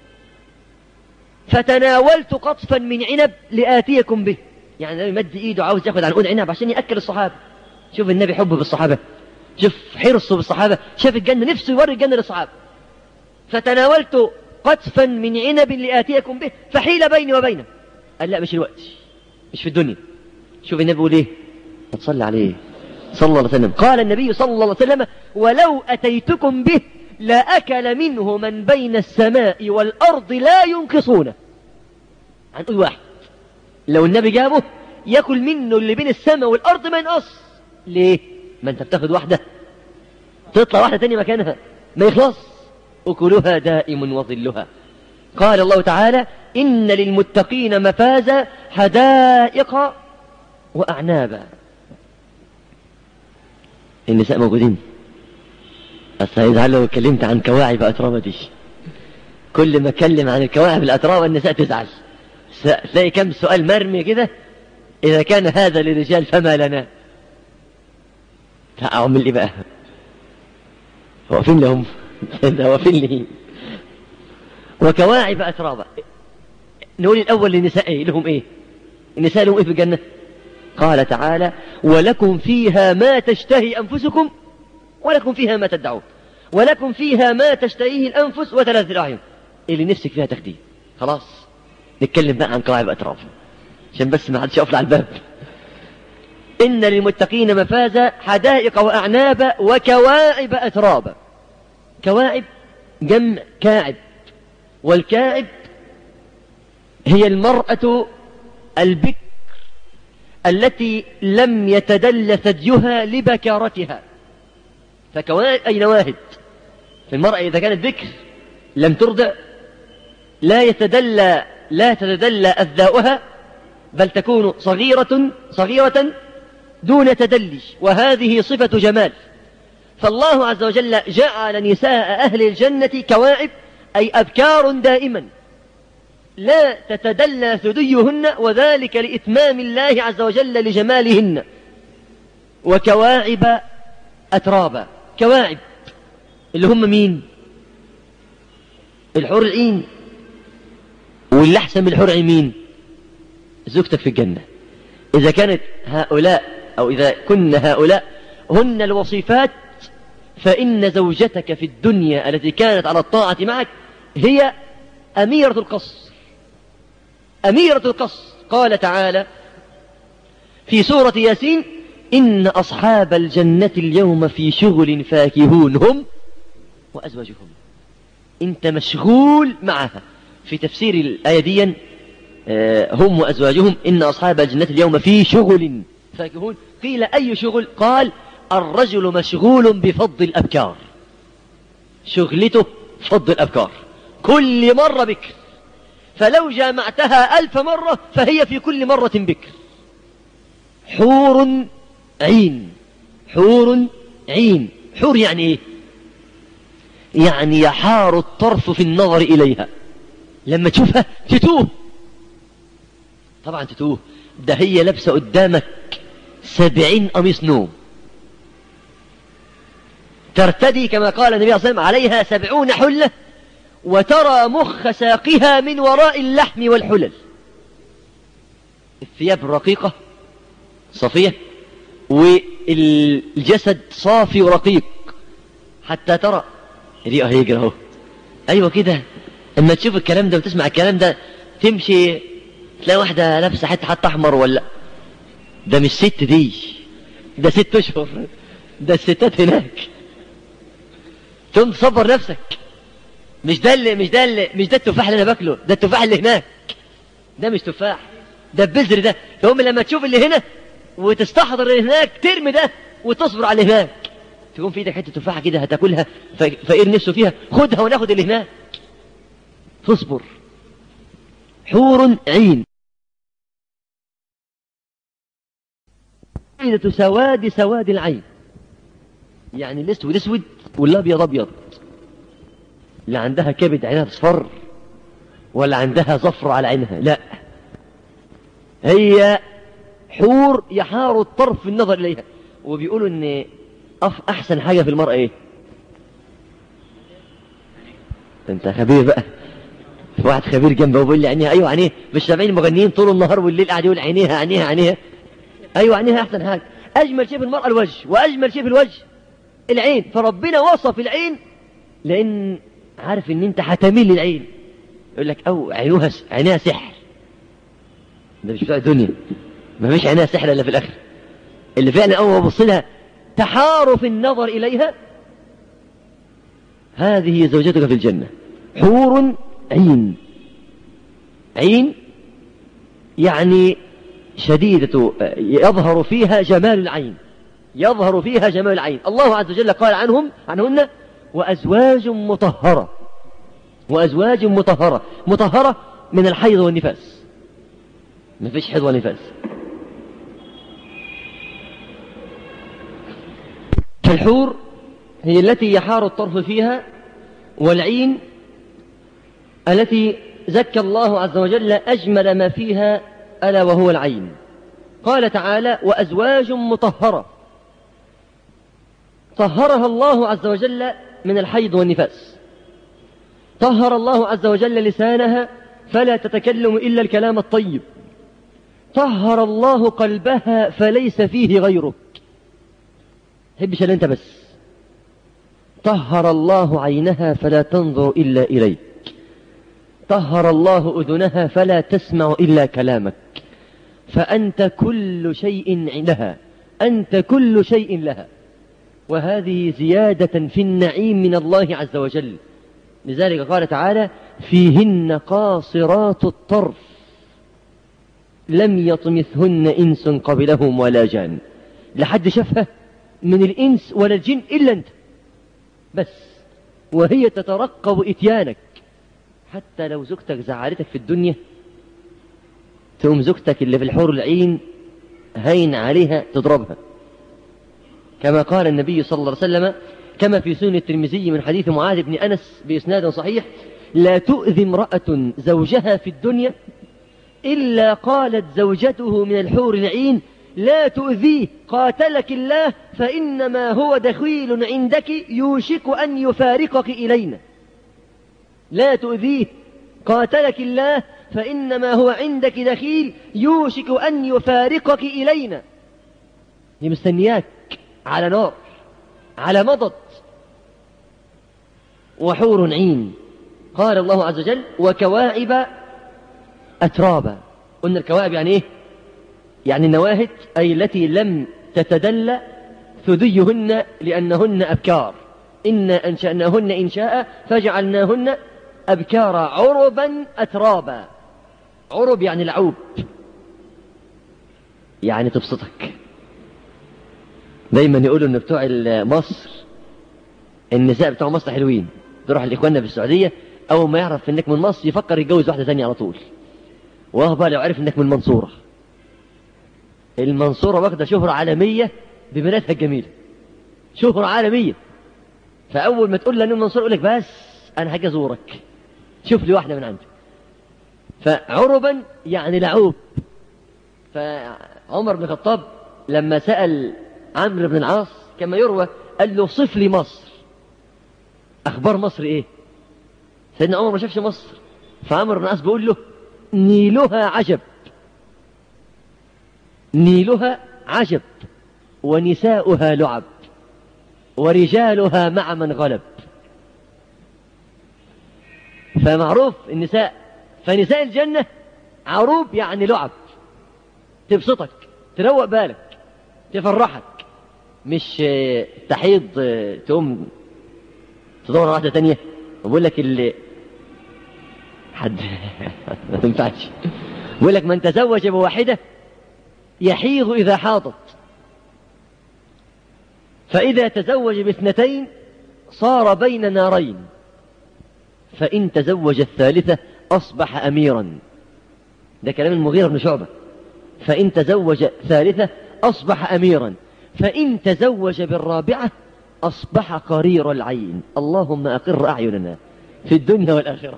فتناولت قطفا من عنب لآتيكم به. يعني النبي مد ايده عاوز ياخد عنقود عنب عشان يأكل الصحابة. شوف النبي حبه بالصحابة، شوف حرصه بالصحابة، شاف الجنة نفسه يوري الجنة للصحابة. فتناولت قطفا من عنب لآتيكم به فحيل بيني وبينه. قال لا مش الوقت مش في الدنيا. شوف النبي يقول ايه؟ تصلي عليه صلى الله عليه وسلم. قال النبي صلى الله عليه وسلم ولو أتيتكم به لأكل منه من بين السماء والأرض لا ينقصونه. هنقول واحد لو النبي جابه يأكل منه اللي بين السماء والأرض ما ينقص. ليه؟ ما انت بتاخد واحدة تطلع واحدة تانية مكانها ما يخلص. أكلها دائم وظلها. قال الله تعالى إن للمتقين مفازا حدائق وأعنابا. النساء موجودين أصلا يزعل لو اتكلمت عن كواعب أترابة دي. كل ما اتكلم عن الكواعب الأترابة النساء تزعل. تلاقي كم سؤال مرمي كده إذا كان هذا للرجال فما لنا. أعمل إيه بقى؟ واقفين لهم واقفين لي. وكواعب أترابا. نقول الأول للنساء إيه؟ لهم إيه؟ النساء لهم إيه في الجنة؟ قال تعالى ولكم فيها ما تشتهي أنفسكم ولكم فيها ما تدعون ولكم فيها ما تشتهيه الأنفس وتلذ الأعين. اللي نفسك فيها تاخديه. خلاص نتكلم بقى عن كواعب أتراب عشان بس ما حدش يقفل على الباب. إن للمتقين مفازا حدائق وأعنابا وكواعب أترابا. كواعب جمع كاعب، والكاعب هي المرأة البكر التي لم يتدل ثديها لبكارتها. فكواعب أي نواهد. فالمرأة إذا كانت بكر لم ترضع لا يتدلى لا تتدلى أثداؤها بل تكون صغيرة صغيرة دون تدلي، وهذه صفة جمال. فالله عز وجل جعل نساء أهل الجنة كواعب أي أبكار دائما لا تتدلى ثديهن، وذلك لإتمام الله عز وجل لجمالهن. وكواعب أترابا. كواعب اللي هم مين؟ الحور العين، واللي أحسن من الحور العين مين؟ زوجتك في الجنة. إذا كانت هؤلاء أو إذا كن هؤلاء هن الوصيفات، فإن زوجتك في الدنيا التي كانت على الطاعة معك هي أميرة القصر، أميرة القصر. قال تعالى في سورة ياسين: إن أصحاب الجنة اليوم في شغل فاكهون هم وأزواجهم. أنت مشغول معها. في تفسير الآية دي هم وأزواجهم إن أصحاب الجنة اليوم في شغل فاكهون. قيل أي شغل؟ قال الرجل مشغول بفض الأبكار، شغلته فض الأبكار، كل مرة بكر، فلو جامعتها ألف مرة فهي في كل مرة بكر. حور عين، حور عين. حور يعني إيه؟ يعني يحار الطرف في النظر إليها، لما تشوفها تتوه، طبعا تتوه. ده هي لابسة قدامك سبعين قميص نوم، ترتدي كما قال النبي صلى الله عليه وسلم عليها سبعون حلة، وترى مخ ساقها من وراء اللحم والحلل. الثياب رقيقة صفية، والجسد صافي ورقيق، حتى ترى ريقه هيجري اهو. ايوه كده، اما تشوف الكلام ده وتسمع الكلام ده تمشي تلاقي واحدة لابسة حتى حتى احمر، ولا ده مش ست دي، ده ست اشهر، ده الستات هناك. تقوم تصبر نفسك، مش ده اللي مش ده اللي مش ده التفاح اللي انا باكله، ده التفاح اللي هناك، ده مش تفاح، ده البذر ده. تقوم لما تشوف اللي هنا وتستحضر اللي هناك ترمي ده وتصبر على اللي هناك. تقوم في ايدك حته تفاحه كده هتاكلها فقير نفسه فيها، خدها وناخد اللي هناك، تصبر. حور عين، عينة سواد سواد العين، يعني الاسود اسود والابيض ابيض. لا عندها كبد عينها تصفر، ولا عندها ظفر على عينها، لا، هي حور يحار الطرف في النظر اليها. وبيقولوا ان احسن حاجه في المراه ايه؟ انت خبير بقى، واحد خبير جنبه وبيقول لي عينيها. ايوه عينيها، مش سامعين المغنيين طول النهار والليل قاعد يقول عينيها عينيها عينيها. ايوه عينيها احسن حاجه. اجمل شيء في المراه الوجه، واجمل شيء في الوجه العين. فربنا وصف العين لان عارف ان انت هتميل للعين. يقول لك او عينها عينها سحر، ده مش بتاع الدنيا، ما فيش عينها سحر الا في الاخر. اللي فعلا اول ما بص لها تحار في النظر اليها، هذه زوجتك في الجنه. حور عين، عين يعني شديدة، يظهر فيها جمال العين، يظهر فيها جمال العين. الله عز وجل قال عنهم عنهن وأزواج مطهرة، وأزواج مطهرة، مطهرة من الحيض والنفاس، ما فيش حيض ونفاس. فالحور هي التي يحار الطرف فيها، والعين التي زكى الله عز وجل أجمل ما فيها ألا وهو العين. قال تعالى وأزواج مطهرة، طهرها الله عز وجل من الحيض والنفاس. طهر الله عز وجل لسانها فلا تتكلم إلا الكلام الطيب. طهر الله قلبها فليس فيه غيرك، حبش إلا أنت بس. طهر الله عينها فلا تنظر إلا إليك. طهر الله أذنها فلا تسمع إلا كلامك. فأنت كل شيء لها، أنت كل شيء لها. وهذه زيادة في النعيم من الله عز وجل. لذلك قال تعالى فيهن قاصرات الطرف لم يطمثهن إنس قبلهم ولا جان. لحد شافها من الإنس ولا الجن إلا أنت بس، وهي تترقب إتيانك. حتى لو زوجتك زعلتك في الدنيا، تقوم زوجتك اللي في الحور العين هين عليها تضربها، كما قال النبي صلى الله عليه وسلم كما في سنن الترمذي من حديث معاذ بن أنس بإسناد صحيح: لا تؤذي امرأة زوجها في الدنيا إلا قالت زوجته من الحور العين لا تؤذيه قاتلك الله فإنما هو دخيل عندك يوشك أن يفارقك إلينا. لا تؤذيه، قاتلك الله، فإنما هو عندك دخيل يوشك أن يفارقك إلينا. هي مستنياك على نار، على مضض. وحور عين، قال الله عز وجل وكواعب أترابا. قلنا الكواعب يعني إيه؟ يعني النواهد، أي التي لم تتدلى ثديهن لأنهن أبكار. إنا أنشأناهن إنشاء فجعلناهن أبكارا عربا أترابا. عرب يعني العوب، يعني تبسطك. دايما يقولوا إن بتوع مصر النساء بتوع مصر حلوين. تروح لإخواننا في السعودية أول ما يعرف إنك من مصر يفكر يتجوز واحدة ثانية على طول. وهو لو عرف إنك من المنصورة، المنصورة واخدة شهرة عالمية ببناتها الجميلة، شهرة عالمية. فأول ما تقول له إنه منصور يقول لك بس أنا هاجي أزورك، شوف لي واحدة من عندك. فعربا يعني لعوب. فعمر بن الخطاب لما سأل عمرو بن العاص كما يروى قال له صف لي مصر، أخبار مصر إيه؟ سيدنا عمر ما شافش مصر، فعمرو بن العاص بيقول له نيلها عجب، نيلها عجب ونساؤها لعب ورجالها مع من غلب. فمعروف النساء، فنساء الجنة عروب يعني لعب، تبسطك، تروق بالك، تفرحك، مش تحيض تقوم تدور واحدة تانية. بقول لك اللي حد ما تنفعش، بقول لك من تزوج بواحدة يحيض إذا حاضت، فإذا تزوج باثنتين صار بين نارين، فإن تزوج الثالثة أصبح أميرا. ده كلام المغيرة بن شعبة. فإن تزوج ثالثة أصبح أميرا، فإن تزوج بالرابعة أصبح قرير العين. اللهم أقر أعيننا في الدنيا والآخرة.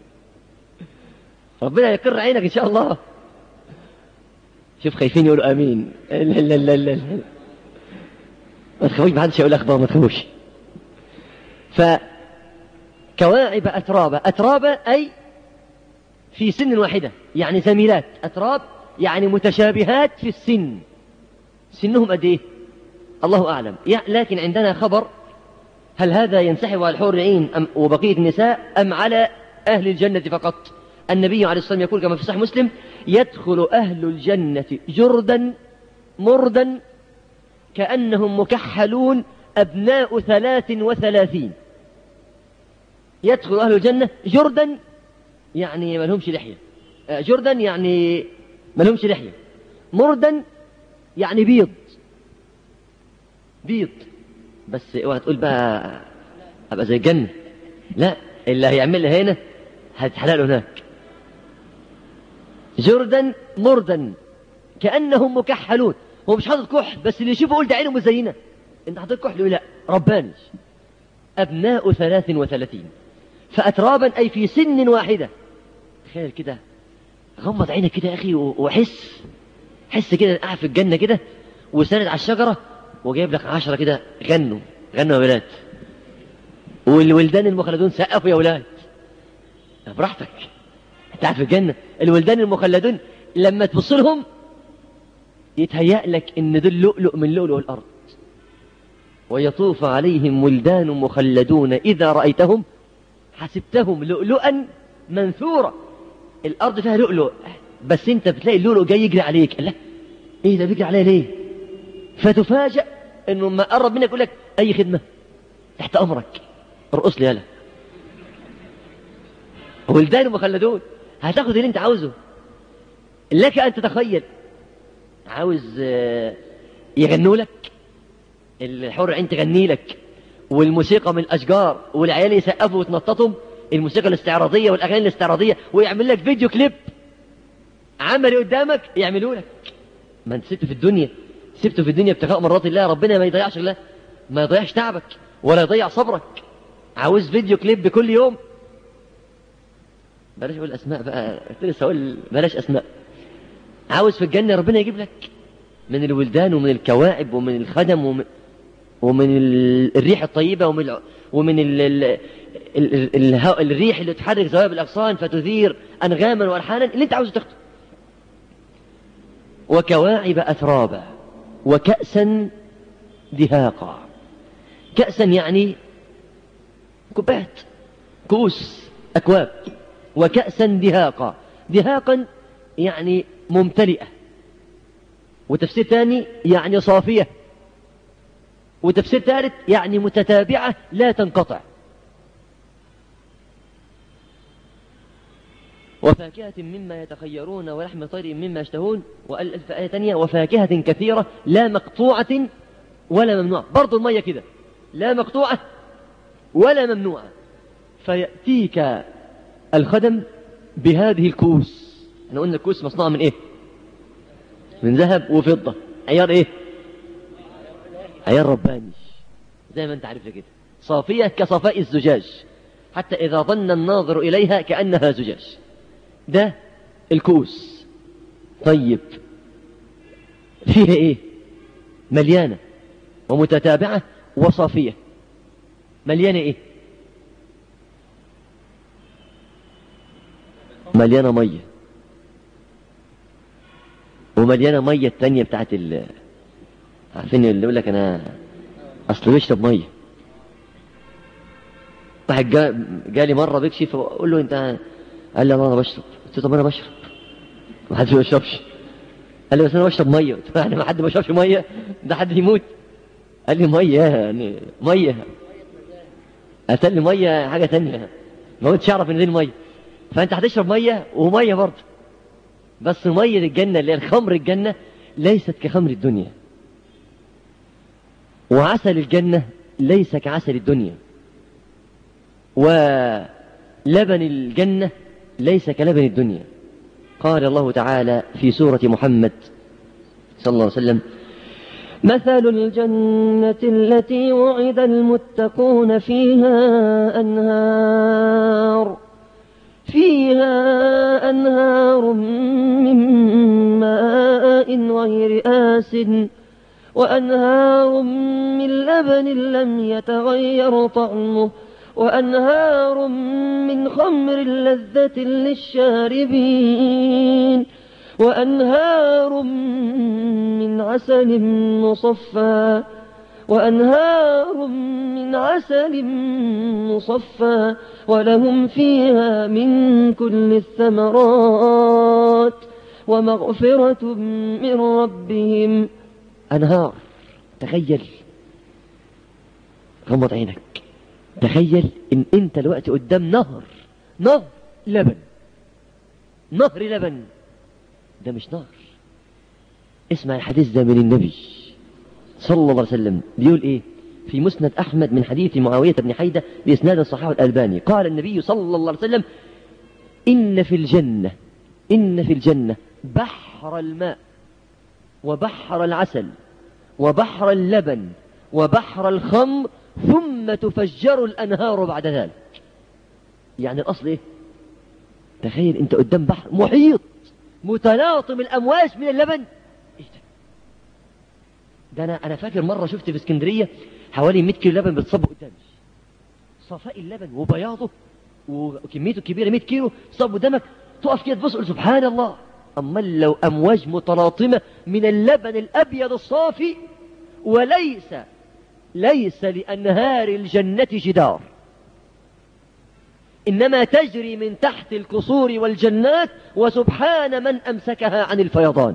ربنا يقر عينك إن شاء الله. شوف خايفين يقولوا آمين. لا لا لا لا لا ما تخافوش، ما حدش يقول أخبار، ما تخافوش. فكواعب أترابا، أترابا أي في سن واحدة، يعني زميلات. أتراب يعني متشابهات في السن. سنهم قد إيه الله أعلم، لكن عندنا خبر هل هذا ينسحب على الحور العين أم وبقية النساء أم على أهل الجنة فقط. النبي عليه الصلاة والسلام يقول كما في صحيح مسلم يدخل أهل الجنة جردا مردا كأنهم مكحلون أبناء ثلاث وثلاثين. يدخل أهل الجنة جردا يعني ما لهمش لحية، جردا يعني ما لهمش لحية، مردا يعني بيض، بيض. بس اوعى تقول بقى ابقى زي الجنة، لا، اللي هيعملها هنا هتحلال هناك. جردا مردا كأنهم مكحلون. هو مش حاطط كحل، بس اللي يشوفه يقول ده عينه مزينة. انت حاطط كحل يقول لا رباني. أبناء ثلاث وثلاثين، فأترابا أي في سن واحدة. تخيل كده، غمض عينك كده يا أخي وحس، حس كده قاعد في الجنة كده وساند على الشجرة وجايب لك عشرة كده غنوا غنوا يا ولاد، والولدان المخلدون سقفوا يا ولاد. براحتك، انت قاعد في الجنة. الولدان المخلدون لما تبص لهم يتهيأ لك ان دول لؤلؤ من لؤلؤ الأرض. ويطوف عليهم ولدان مخلدون إذا رأيتهم حسبتهم لؤلؤا منثورا. الأرض فيها لؤلؤ، بس انت بتلاقي اللؤلؤ جاي يجري عليك. لا، ايه ده بيجري عليا ليه؟ فتفاجأ انه ما قرب منك يقول لك اي خدمة تحت امرك، ارقص لي يالا. ولدان مخلدون، هتاخد اللي انت عاوزه. لك ان تتخيل، عاوز يغنوا لك، الحور العين تغني لك، والموسيقى من الاشجار، والعيال يسقفوا ويتنططوا، الموسيقى الاستعراضية والاغاني الاستعراضية، ويعمل لك فيديو كليب عملي قدامك يعملوا لك. ما انت سبت في الدنيا، سبته في الدنيا ابتغاء مرات الله. ربنا ما يضيعش الله، ما يضيعش تعبك ولا يضيع صبرك. عاوز فيديو كليب كل يوم. بلاش اقول اسماء بقى، كنت لسه اقول بلاش اسماء. عاوز في الجنة ربنا يجيب لك من الولدان ومن الكواعب ومن الخدم ومن, ومن الريح الطيبة ومن, ومن ال ال ال الريح اللي تحرك ذوابل الأغصان فتثير أنغاما وألحانا اللي أنت عاوز تاخده. وكواعب أترابا وكأسا دهاقا. كأسا يعني كوبات، كؤوس، أكواب. وكأسا دهاقا، دهاقا يعني ممتلئة. وتفسير ثاني يعني صافية. وتفسير ثالث يعني متتابعة لا تنقطع. وفاكهة مما يتخيرون ولحم طير مما يشتهون. وقال في آية ثانية وفاكهة كثيرة لا مقطوعة ولا ممنوعة. برضو المية كده لا مقطوعة ولا ممنوعة. فيأتيك الخدم بهذه الكؤوس. احنا قلنا الكؤوس مصنوعة من ايه؟ من ذهب وفضة. عيار ايه؟ عيار رباني زي ما انت عارف كده، صافية كصفاء الزجاج، حتى إذا ظن الناظر إليها كأنها زجاج. ده الكؤوس. طيب فيها ايه؟ مليانة ومتتابعة وصافية. مليانة ايه؟ مليانة مية. ومليانة مية التانية بتاعت ال عارفين اللي يقول لك انا اصل بيشرب مية. واحد جا... جالي مرة بيكشف وقول له انت، قال لي انا بشرب. قلت له طب انا بشرب. ما حدش بيشربش. قال لي بس انا بشرب مية. قلت له يعني ما حد ما بيشربش مية؟ ده حد يموت. قال لي مية يعني مية. قال لي مية حاجة تانية، ما كنتش اعرف ان دي المية. فانت هتشرب مية ومية برضه، بس مية الجنة اللي هي الخمر الجنة ليست كخمر الدنيا. وعسل الجنة ليس كعسل الدنيا. ولبن الجنة ليس كلبن الدنيا. قال الله تعالى في سورة محمد صلى الله عليه وسلم مثل الجنة التي وعد المتقون فيها أنهار فيها أنهار من ماء غير آسن وأنهار من لبن لم يتغير طعمه وأنهار من خمر لذة للشاربين وأنهار من عسل مصفى وأنهار من عسل مصفى ولهم فيها من كل الثمرات ومغفرة من ربهم. أنهار. تخيل، غمض عينك، تخيل إن أنت الوقت قدام نهر، نهر لبن، نهر لبن. ده مش نهر. اسمع الحديث ده من النبي صلى الله عليه وسلم. بيقول إيه في مسند أحمد من حديث معاوية بن حيدة بإسناد صحيح الألباني؟ قال النبي صلى الله عليه وسلم إن في الجنة إن في الجنة بحر الماء وبحر العسل وبحر اللبن وبحر الخمر ثم تفجر الأنهار بعد ذلك. يعني الأصل إيه؟ تخيل أنت قدام بحر محيط متلاطم الأمواج من اللبن. إيه ده؟ ده أنا أنا فاكر مرة شفت في اسكندرية حوالي مئة كيلو لبن بتصب قدامي. صفاء اللبن وبياضه وكميته كبيرة مئة كيلو تصب قدامك، تقف كده تبص سبحان الله. أما لو أمواج متلاطمة من اللبن الأبيض الصافي، وليس ليس لأنهار الجنة جدار، إنما تجري من تحت القصور والجنات، وسبحان من أمسكها عن الفيضان.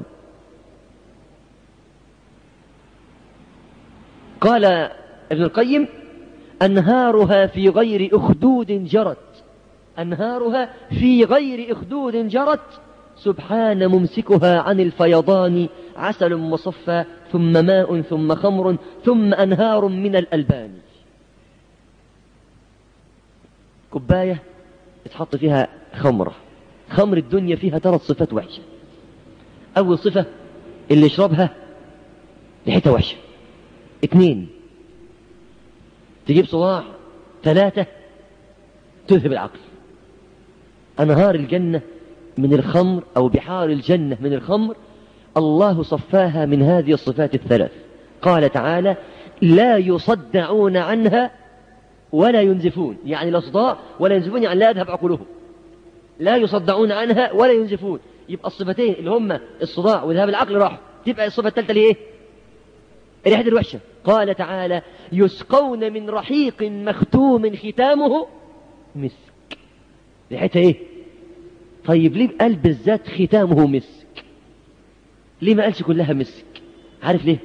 قال ابن القيم أنهارها في غير أخدود جرت، أنهارها في غير أخدود جرت، سبحان ممسكها عن الفيضان، عسل مصفى ثم ماء ثم خمر ثم أنهار من الألبان. كوباية يتحط فيها خمرة، خمر الدنيا فيها ثلاث صفات وحشة. أول صفة اللي يشربها ريحتها وحشة. اثنين تجيب صداع. ثلاثة تذهب العقل. أنهار الجنة من الخمر أو بحار الجنة من الخمر الله صفاها من هذه الصفات الثلاث. قال تعالى لا يصدعون عنها ولا ينزفون، يعني لا صداع ولا ينزفون، يعني لا يذهب عقولهم، لا يصدعون عنها ولا ينزفون. يبقى الصفتين اللي هم الصداع وذهاب العقل راحوا. تبقى الصفة الثالثة ليه؟ ريحة الوحشة. قال تعالى: يسقون من رحيق مختوم ختامه مسك. ريحتها ايه؟ طيب ليه قال بالذات ختامه مسك؟ ليه ما قالش كلها مسك؟ عارف ليه؟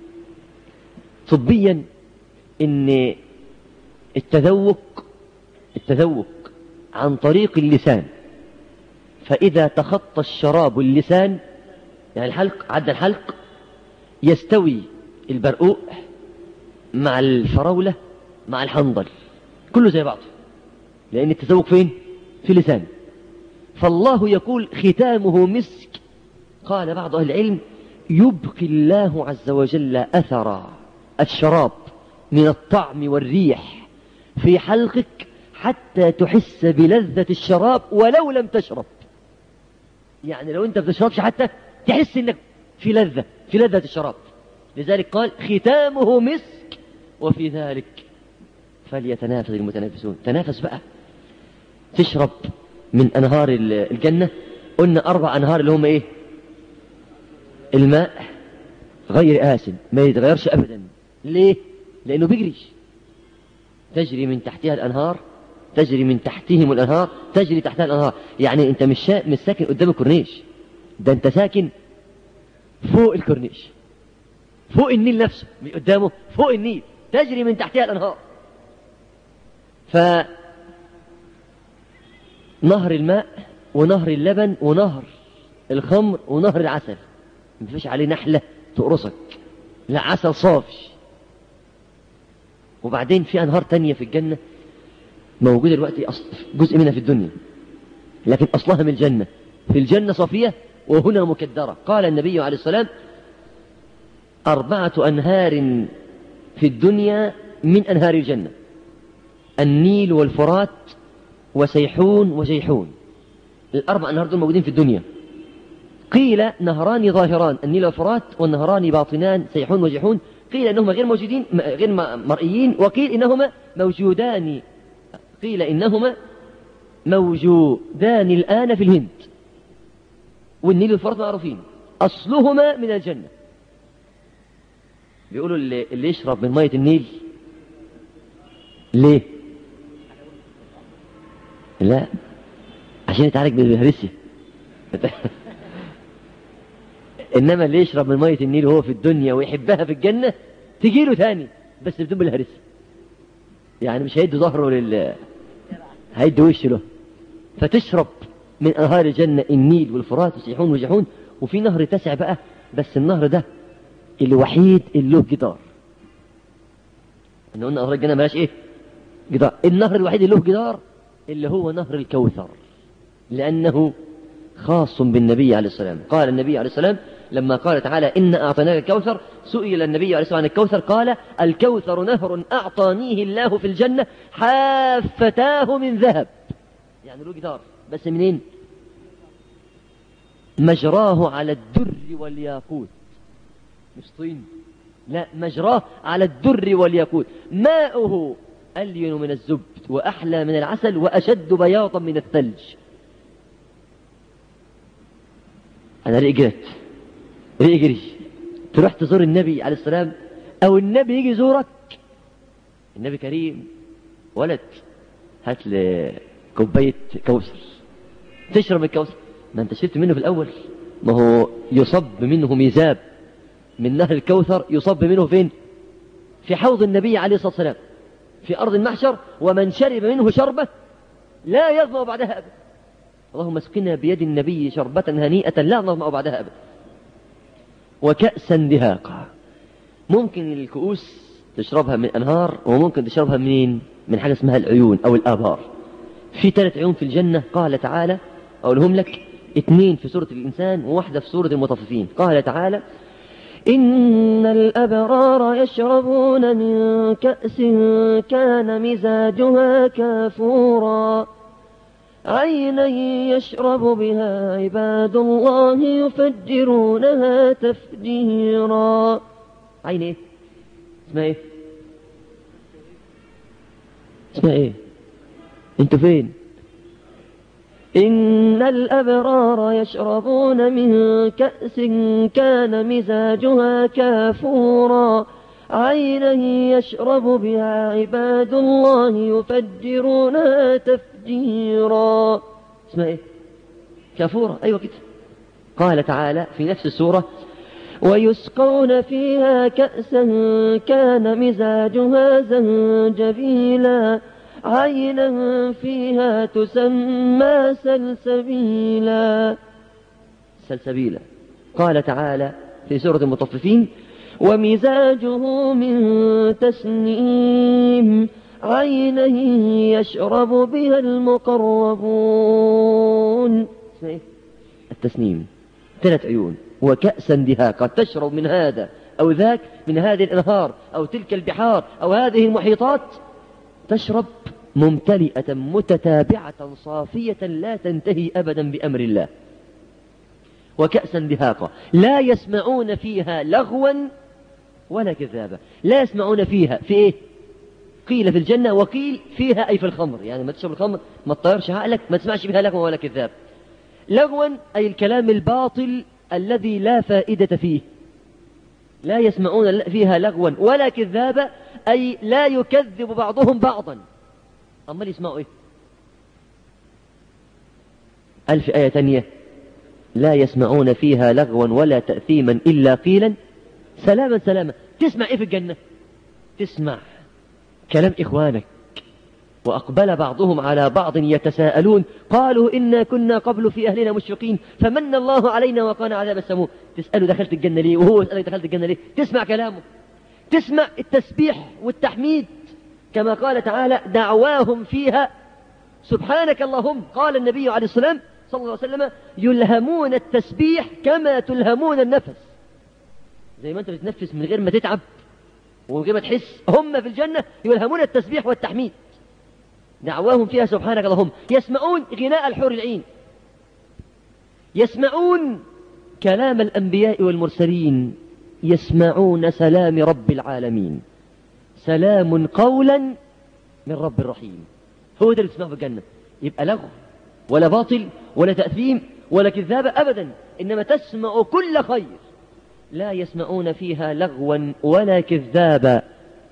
طبيا ان التذوق التذوق عن طريق اللسان، فإذا تخطى الشراب اللسان، يعني الحلق، عدى الحلق، يستوي البرقوق مع الفراولة مع الحنظل، كله زي بعضه، لأن التذوق فين؟ في اللسان. فالله يقول ختامه مسك. قال بعض أهل العلم: يبقي الله عز وجل أثر الشراب من الطعم والريح في حلقك حتى تحس بلذة الشراب ولو لم تشرب. يعني لو أنت بتشربش حتى تحس أنك في لذة في لذة الشراب. لذلك قال: ختامه مسك وفي ذلك فليتنافس المتنافسون. تنافس بقى، تشرب من أنهار الجنة. قلنا أربع أنهار اللي هم إيه؟ الماء غير آسن، ما يتغيرش أبدا. ليه؟ لأنه بيجري، تجري من تحتها الأنهار، تجري من تحتهم الأنهار، تجري تحتها الأنهار. يعني أنت مش, شا... مش ساكن قدام الكورنيش، ده أنت ساكن فوق الكورنيش، فوق النيل نفسه، مش قدامه، فوق النيل، تجري من تحتها الأنهار. فنهر الماء ونهر اللبن ونهر الخمر ونهر العسل، مفيش عليه نحلة تقرصك، لا، عسل صافي. وبعدين في أنهار تانية في الجنة موجودة دلوقتي، جزء منها في الدنيا لكن أصلها من الجنة. في الجنة صافية وهنا مكدرة. قال النبي عليه السلام: أربعة أنهار في الدنيا من أنهار الجنة: النيل والفرات وسيحون وجيحون. الأربع أنهار دول موجودين في الدنيا. قيل نهران ظاهران، النيل والفرات، والنهران باطنان، سيحون وجيحون. قيل إنهما غير موجودين، غير مرئيين، وقيل إنهما موجودان، قيل إنهما موجودان الآن في الهند. والنيل والفرات معروفين، أصلهما من الجنة. بيقولوا اللي, اللي يشرب من مية النيل، ليه؟ لا، عشان يتعالج بالهرسية. إنما اللي يشرب من مية النيل وهو في الدنيا ويحبها في الجنة تجيله تاني، بس بدون بالهرسية. يعني مش هيدي ظهره لل هيدي وشه له. فتشرب من أنهار الجنة النيل والفرات وسيحون وجيحون. وفي نهر تسع بقى، بس النهر ده الوحيد اللي له جدار. احنا قلنا أنهار الجنة ملاش إيه؟ جدار. النهر الوحيد اللي له جدار اللي هو نهر الكوثر، لأنه خاص بالنبي عليه السلام. قال النبي عليه السلام لما قال تعالى: إن أعطيناك الكوثر، سئل النبي عليه السلام عن الكوثر قال: الكوثر نهر أعطانيه الله في الجنة حافتاه من ذهب. يعني له جدار، بس منين؟ مجراه على الدر والياقوت، مش طين، لا، مجراه على الدر والياقوت. ماؤه ألين من الزبد وأحلى من العسل وأشد بياضا من الثلج. أنا رجعت رجري تروح تزور النبي عليه السلام، أو النبي يجي يزورك. النبي كريم، ولد هات لي كوباية كوثر تشرب الكوثر. ما أنت شربت منه في الأول، ما هو يصب منه ميزاب من نهر الكوثر، يصب منه فين؟ في حوض النبي عليه الصلاة والسلام في أرض المحشر. ومن شرب منه شربة لا يظمأ بعدها أبدا. اللهم اسقنا بيد النبي شربة هنيئة لا نظمأ بعدها أبدا. وكأسا دهاقا، ممكن الكؤوس تشربها من أنهار، وممكن تشربها منين؟ من حاجة اسمها العيون أو الآبار. في ثلاث عيون في الجنة. قال تعالى، أقولهم لك، اثنين في سورة الإنسان وواحدة في سورة المطففين. قال تعالى: إن الأبرار يشربون من كأس كان مزاجها كافورا عينا يشرب بها عباد الله يفجرونها تفجيرا. عين ايه؟ اسمها ايه؟ اسمها ايه؟ انتوا فين؟ إن الأبرار يشربون من كأس كان مزاجها كافورا عينا يشرب بها عباد الله يفجرونها تفجيرا. اسمها ايه؟ كافورا. ايوه كده. قال تعالى في نفس السورة ويسقون فيها كأسا كان مزاجها زنجبيلا عينا فيها تسمى سلسبيلا. سلسبيلا. قال تعالى في سورة المطففين ومزاجه من تسنيم عينا يشرب بها المقربون. التسنيم ثلاث عيون. وكأسا دهاقا تشرب من هذا أو ذاك من هذه الأنهار أو تلك البحار أو هذه المحيطات، تشرب ممتلئة متتابعة صافية لا تنتهي أبدا بأمر الله. وكأسا دهاقا لا يسمعون فيها لغوا ولا كذابا. لا يسمعون فيها في إيه؟ قيل في الجنة وقيل فيها أي في الخمر. يعني ما تشرب الخمر ما تطيرش عقلك، ما تسمعش فيها لغوا ولا كذاب. لغوا أي الكلام الباطل الذي لا فائدة فيه. لا يسمعون فيها لغوا ولا كذابا أي لا يكذب بعضهم بعضا. أما يسمعوا إيه؟ ألف آية تانية لا يسمعون فيها لغوا ولا تأثيما إلا قيلا سلاما سلاما. تسمع إيه في الجنة؟ تسمع كلام إخوانك. وأقبل بعضهم على بعض يتساءلون قالوا إنا كنا قبل في أهلنا مشفقين فمن الله علينا وقانا عذاب السموم. تسأله دخلت الجنة ليه وهو يسألك دخلت الجنة ليه. تسمع كلامه، تسمع التسبيح والتحميد كما قال تعالى دعواهم فيها سبحانك اللهم. قال النبي عليه الصلاة صلى الله عليه وسلم يلهمون التسبيح كما تلهمون النفس. زي ما أنت بتتنفس من غير ما تتعب ومن غير ما تحس، هم في الجنة يلهمون التسبيح والتحميد. دعواهم فيها سبحانك اللهم. يسمعون غناء الحور العين، يسمعون كلام الأنبياء والمرسلين، يسمعون سلام رب العالمين. سلام قولا من رب الرحيم. هو ده اللي تسمعه في الجنة. يبقى لغو ولا باطل ولا تأثيم ولا كذابة أبدا، إنما تسمع كل خير. لا يسمعون فيها لغوا ولا كذابا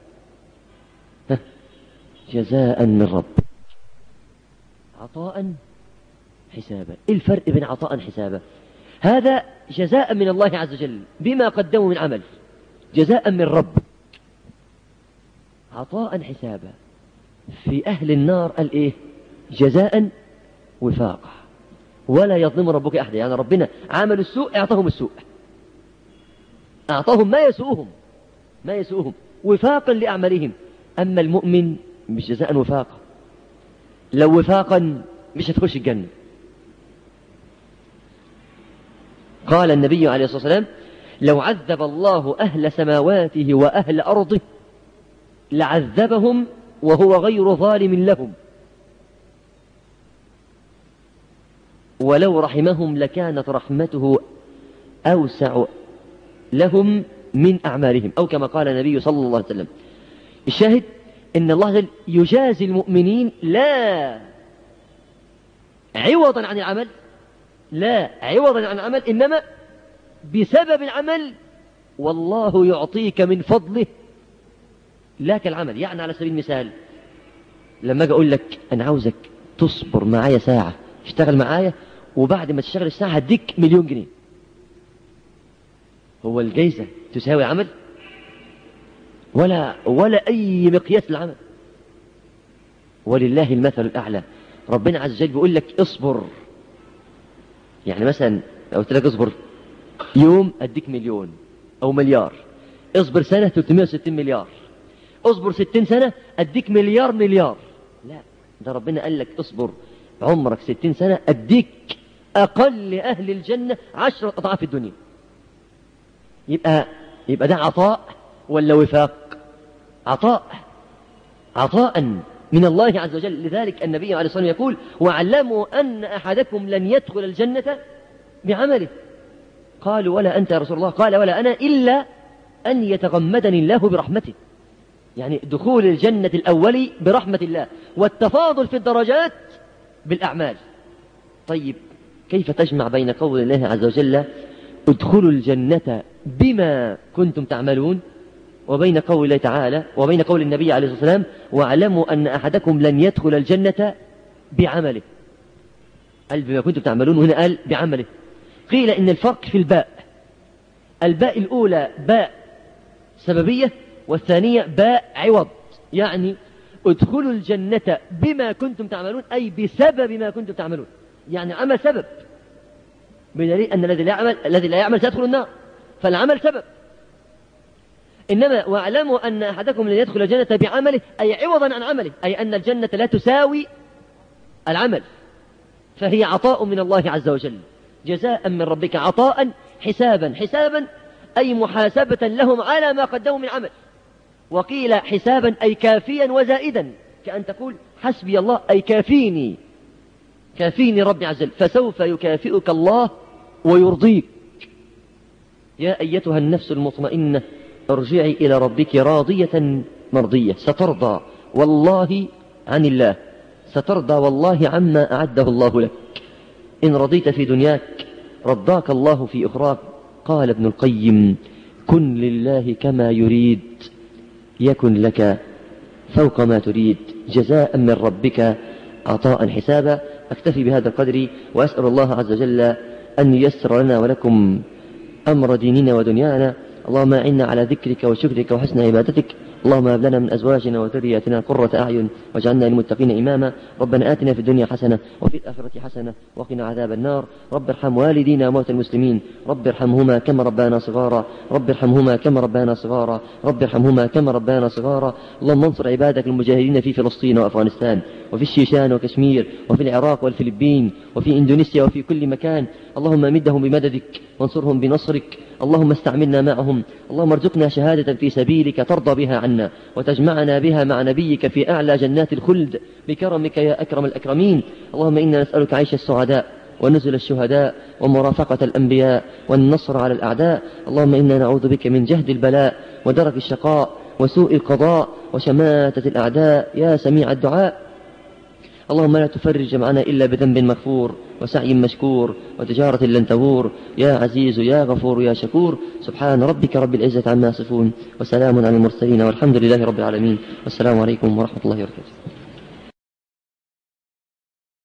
جزاء من رب عطاء حسابا. إيه الفرق بين عطاء حسابا؟ هذا جزاء من الله عز وجل بما قدموا من عمل، جزاء من رب. عطاء حسابا في أهل النار قال إيه؟ جزاء وفاقا ولا يظلم ربك أحد. يعني ربنا عملوا السوء أعطاهم السوء، أعطاهم ما يسوءهم ما يسوءهم وفاقا لأعمالهم. أما المؤمن مش جزاء وفاقا. لو وفاقا مش هتخش الجنة. قال النبي عليه الصلاة والسلام لو عذب الله أهل سماواته وأهل أرضه لعذبهم وهو غير ظالم لهم، ولو رحمهم لكانت رحمته أوسع لهم من أعمالهم، أو كما قال النبي صلى الله عليه وسلم. الشاهد إن الله يجازي المؤمنين لا عوضا عن العمل، لا عوضا عن العمل، إنما بسبب العمل، والله يعطيك من فضله لا كالعمل. يعني على سبيل المثال لما أجي أقول لك أنا عاوزك تصبر معايا ساعة، اشتغل معايا، وبعد ما تشتغل الساعة هديك مليون جنيه، هو الجايزة تساوي عمل؟ ولا ولا أي مقياس للعمل. ولله المثل الأعلى. ربنا عز وجل بيقول لك اصبر. يعني مثلا لو قلت لك اصبر يوم أديك مليون أو مليار، اصبر سنة ثلاثمائة وستين مليار، اصبر ستين سنة أديك مليار مليار. لا، ده ربنا قال لك اصبر عمرك ستين سنة أديك أقل أهل الجنة عشرة أضعاف الدنيا. يبقى يبقى ده عطاء ولا وفاق؟ عطاء، عطاء من الله عز وجل. لذلك النبي عليه الصلاة والسلام يقول واعلموا أن أحدكم لن يدخل الجنة بعمله. قالوا ولا أنت يا رسول الله؟ قال ولا أنا إلا أن يتغمدني الله برحمته. يعني دخول الجنة الأولي برحمة الله، والتفاضل في الدرجات بالأعمال. طيب كيف تجمع بين قول الله عز وجل ادخلوا الجنة بما كنتم تعملون، وبين قول الله تعالى وبين قول النبي عليه الصلاة والسلام واعلموا أن أحدكم لن يدخل الجنة بعمله؟ قال بما كنتم تعملون، وهنا قال بعمله. قيل إن الفرق في الباء، الباء الأولى باء سببية، والثانية باء عوض. يعني ادخلوا الجنة بما كنتم تعملون أي بسبب ما كنتم تعملون، يعني عمل سبب، بدليل أن الذي لا يعمل الذي لا يعمل سيدخل النار، فالعمل سبب. إنما واعلموا أن أحدكم لن يدخل الجنة بعمله أي عوضا عن عمله، أي أن الجنة لا تساوي العمل، فهي عطاء من الله عز وجل، جزاء من ربك عطاء حسابا. حسابا أي محاسبة لهم على ما قدموا من عمل. وقيل حسابا أي كافيا وزائدا، كأن تقول حسبي الله أي كافيني، كافيني ربي عز وجل، فسوف يكافئك الله ويرضيك. يا أيتها النفس المطمئنة ارجعي إلى ربك راضية مرضية، سترضى والله عن الله، سترضى والله عما أعده الله لك. إن رضيت في دنياك رضاك الله في أخراك. قال ابن القيم كن لله كما يريد يكن لك فوق ما تريد، جزاء من ربك عطاء حسابا. أكتفي بهذا القدر، وأسأل الله عز وجل أن ييسر لنا ولكم أمر ديننا ودنيانا. اللهم أعنا على ذكرك وشكرك وحسن عبادتك. اللهم هب لنا من أزواجنا وذرياتنا قرة أعين واجعلنا للمتقين إماما. ربنا آتنا في الدنيا حسنة وفي الآخرة حسنة وقنا عذاب النار. رب ارحم والدينا وموتى المسلمين، رب ارحمهما كما ربانا صغارا، رب ارحمهما كما ربانا صغارا، رب ارحمهما كما ربانا صغارا. اللهم انصر عبادك المجاهدين في فلسطين وأفغانستان وفي الشيشان وكشمير وفي العراق والفلبين وفي إندونيسيا وفي كل مكان. اللهم مدهم بمددك وانصرهم بنصرك. اللهم استعملنا معهم. اللهم ارزقنا شهادة في سبيلك ترضى بها عنا وتجمعنا بها مع نبيك في أعلى جنات الخلد بكرمك يا أكرم الأكرمين. اللهم إنا نسألك عيش السعداء ونزل الشهداء ومرافقة الأنبياء والنصر على الأعداء. اللهم إنا نعوذ بك من جهد البلاء ودرك الشقاء وسوء القضاء وشماتة الأعداء يا سميع الدعاء. اللهم لا تفرج معنا إلا بذنب مغفور وسعي مشكور وتجارة لن تبور يا عزيز يا غفور يا شكور. سبحان ربك رب العزة عما يصفون وسلام على المرسلين والحمد لله رب العالمين. والسلام عليكم ورحمة الله وبركاته.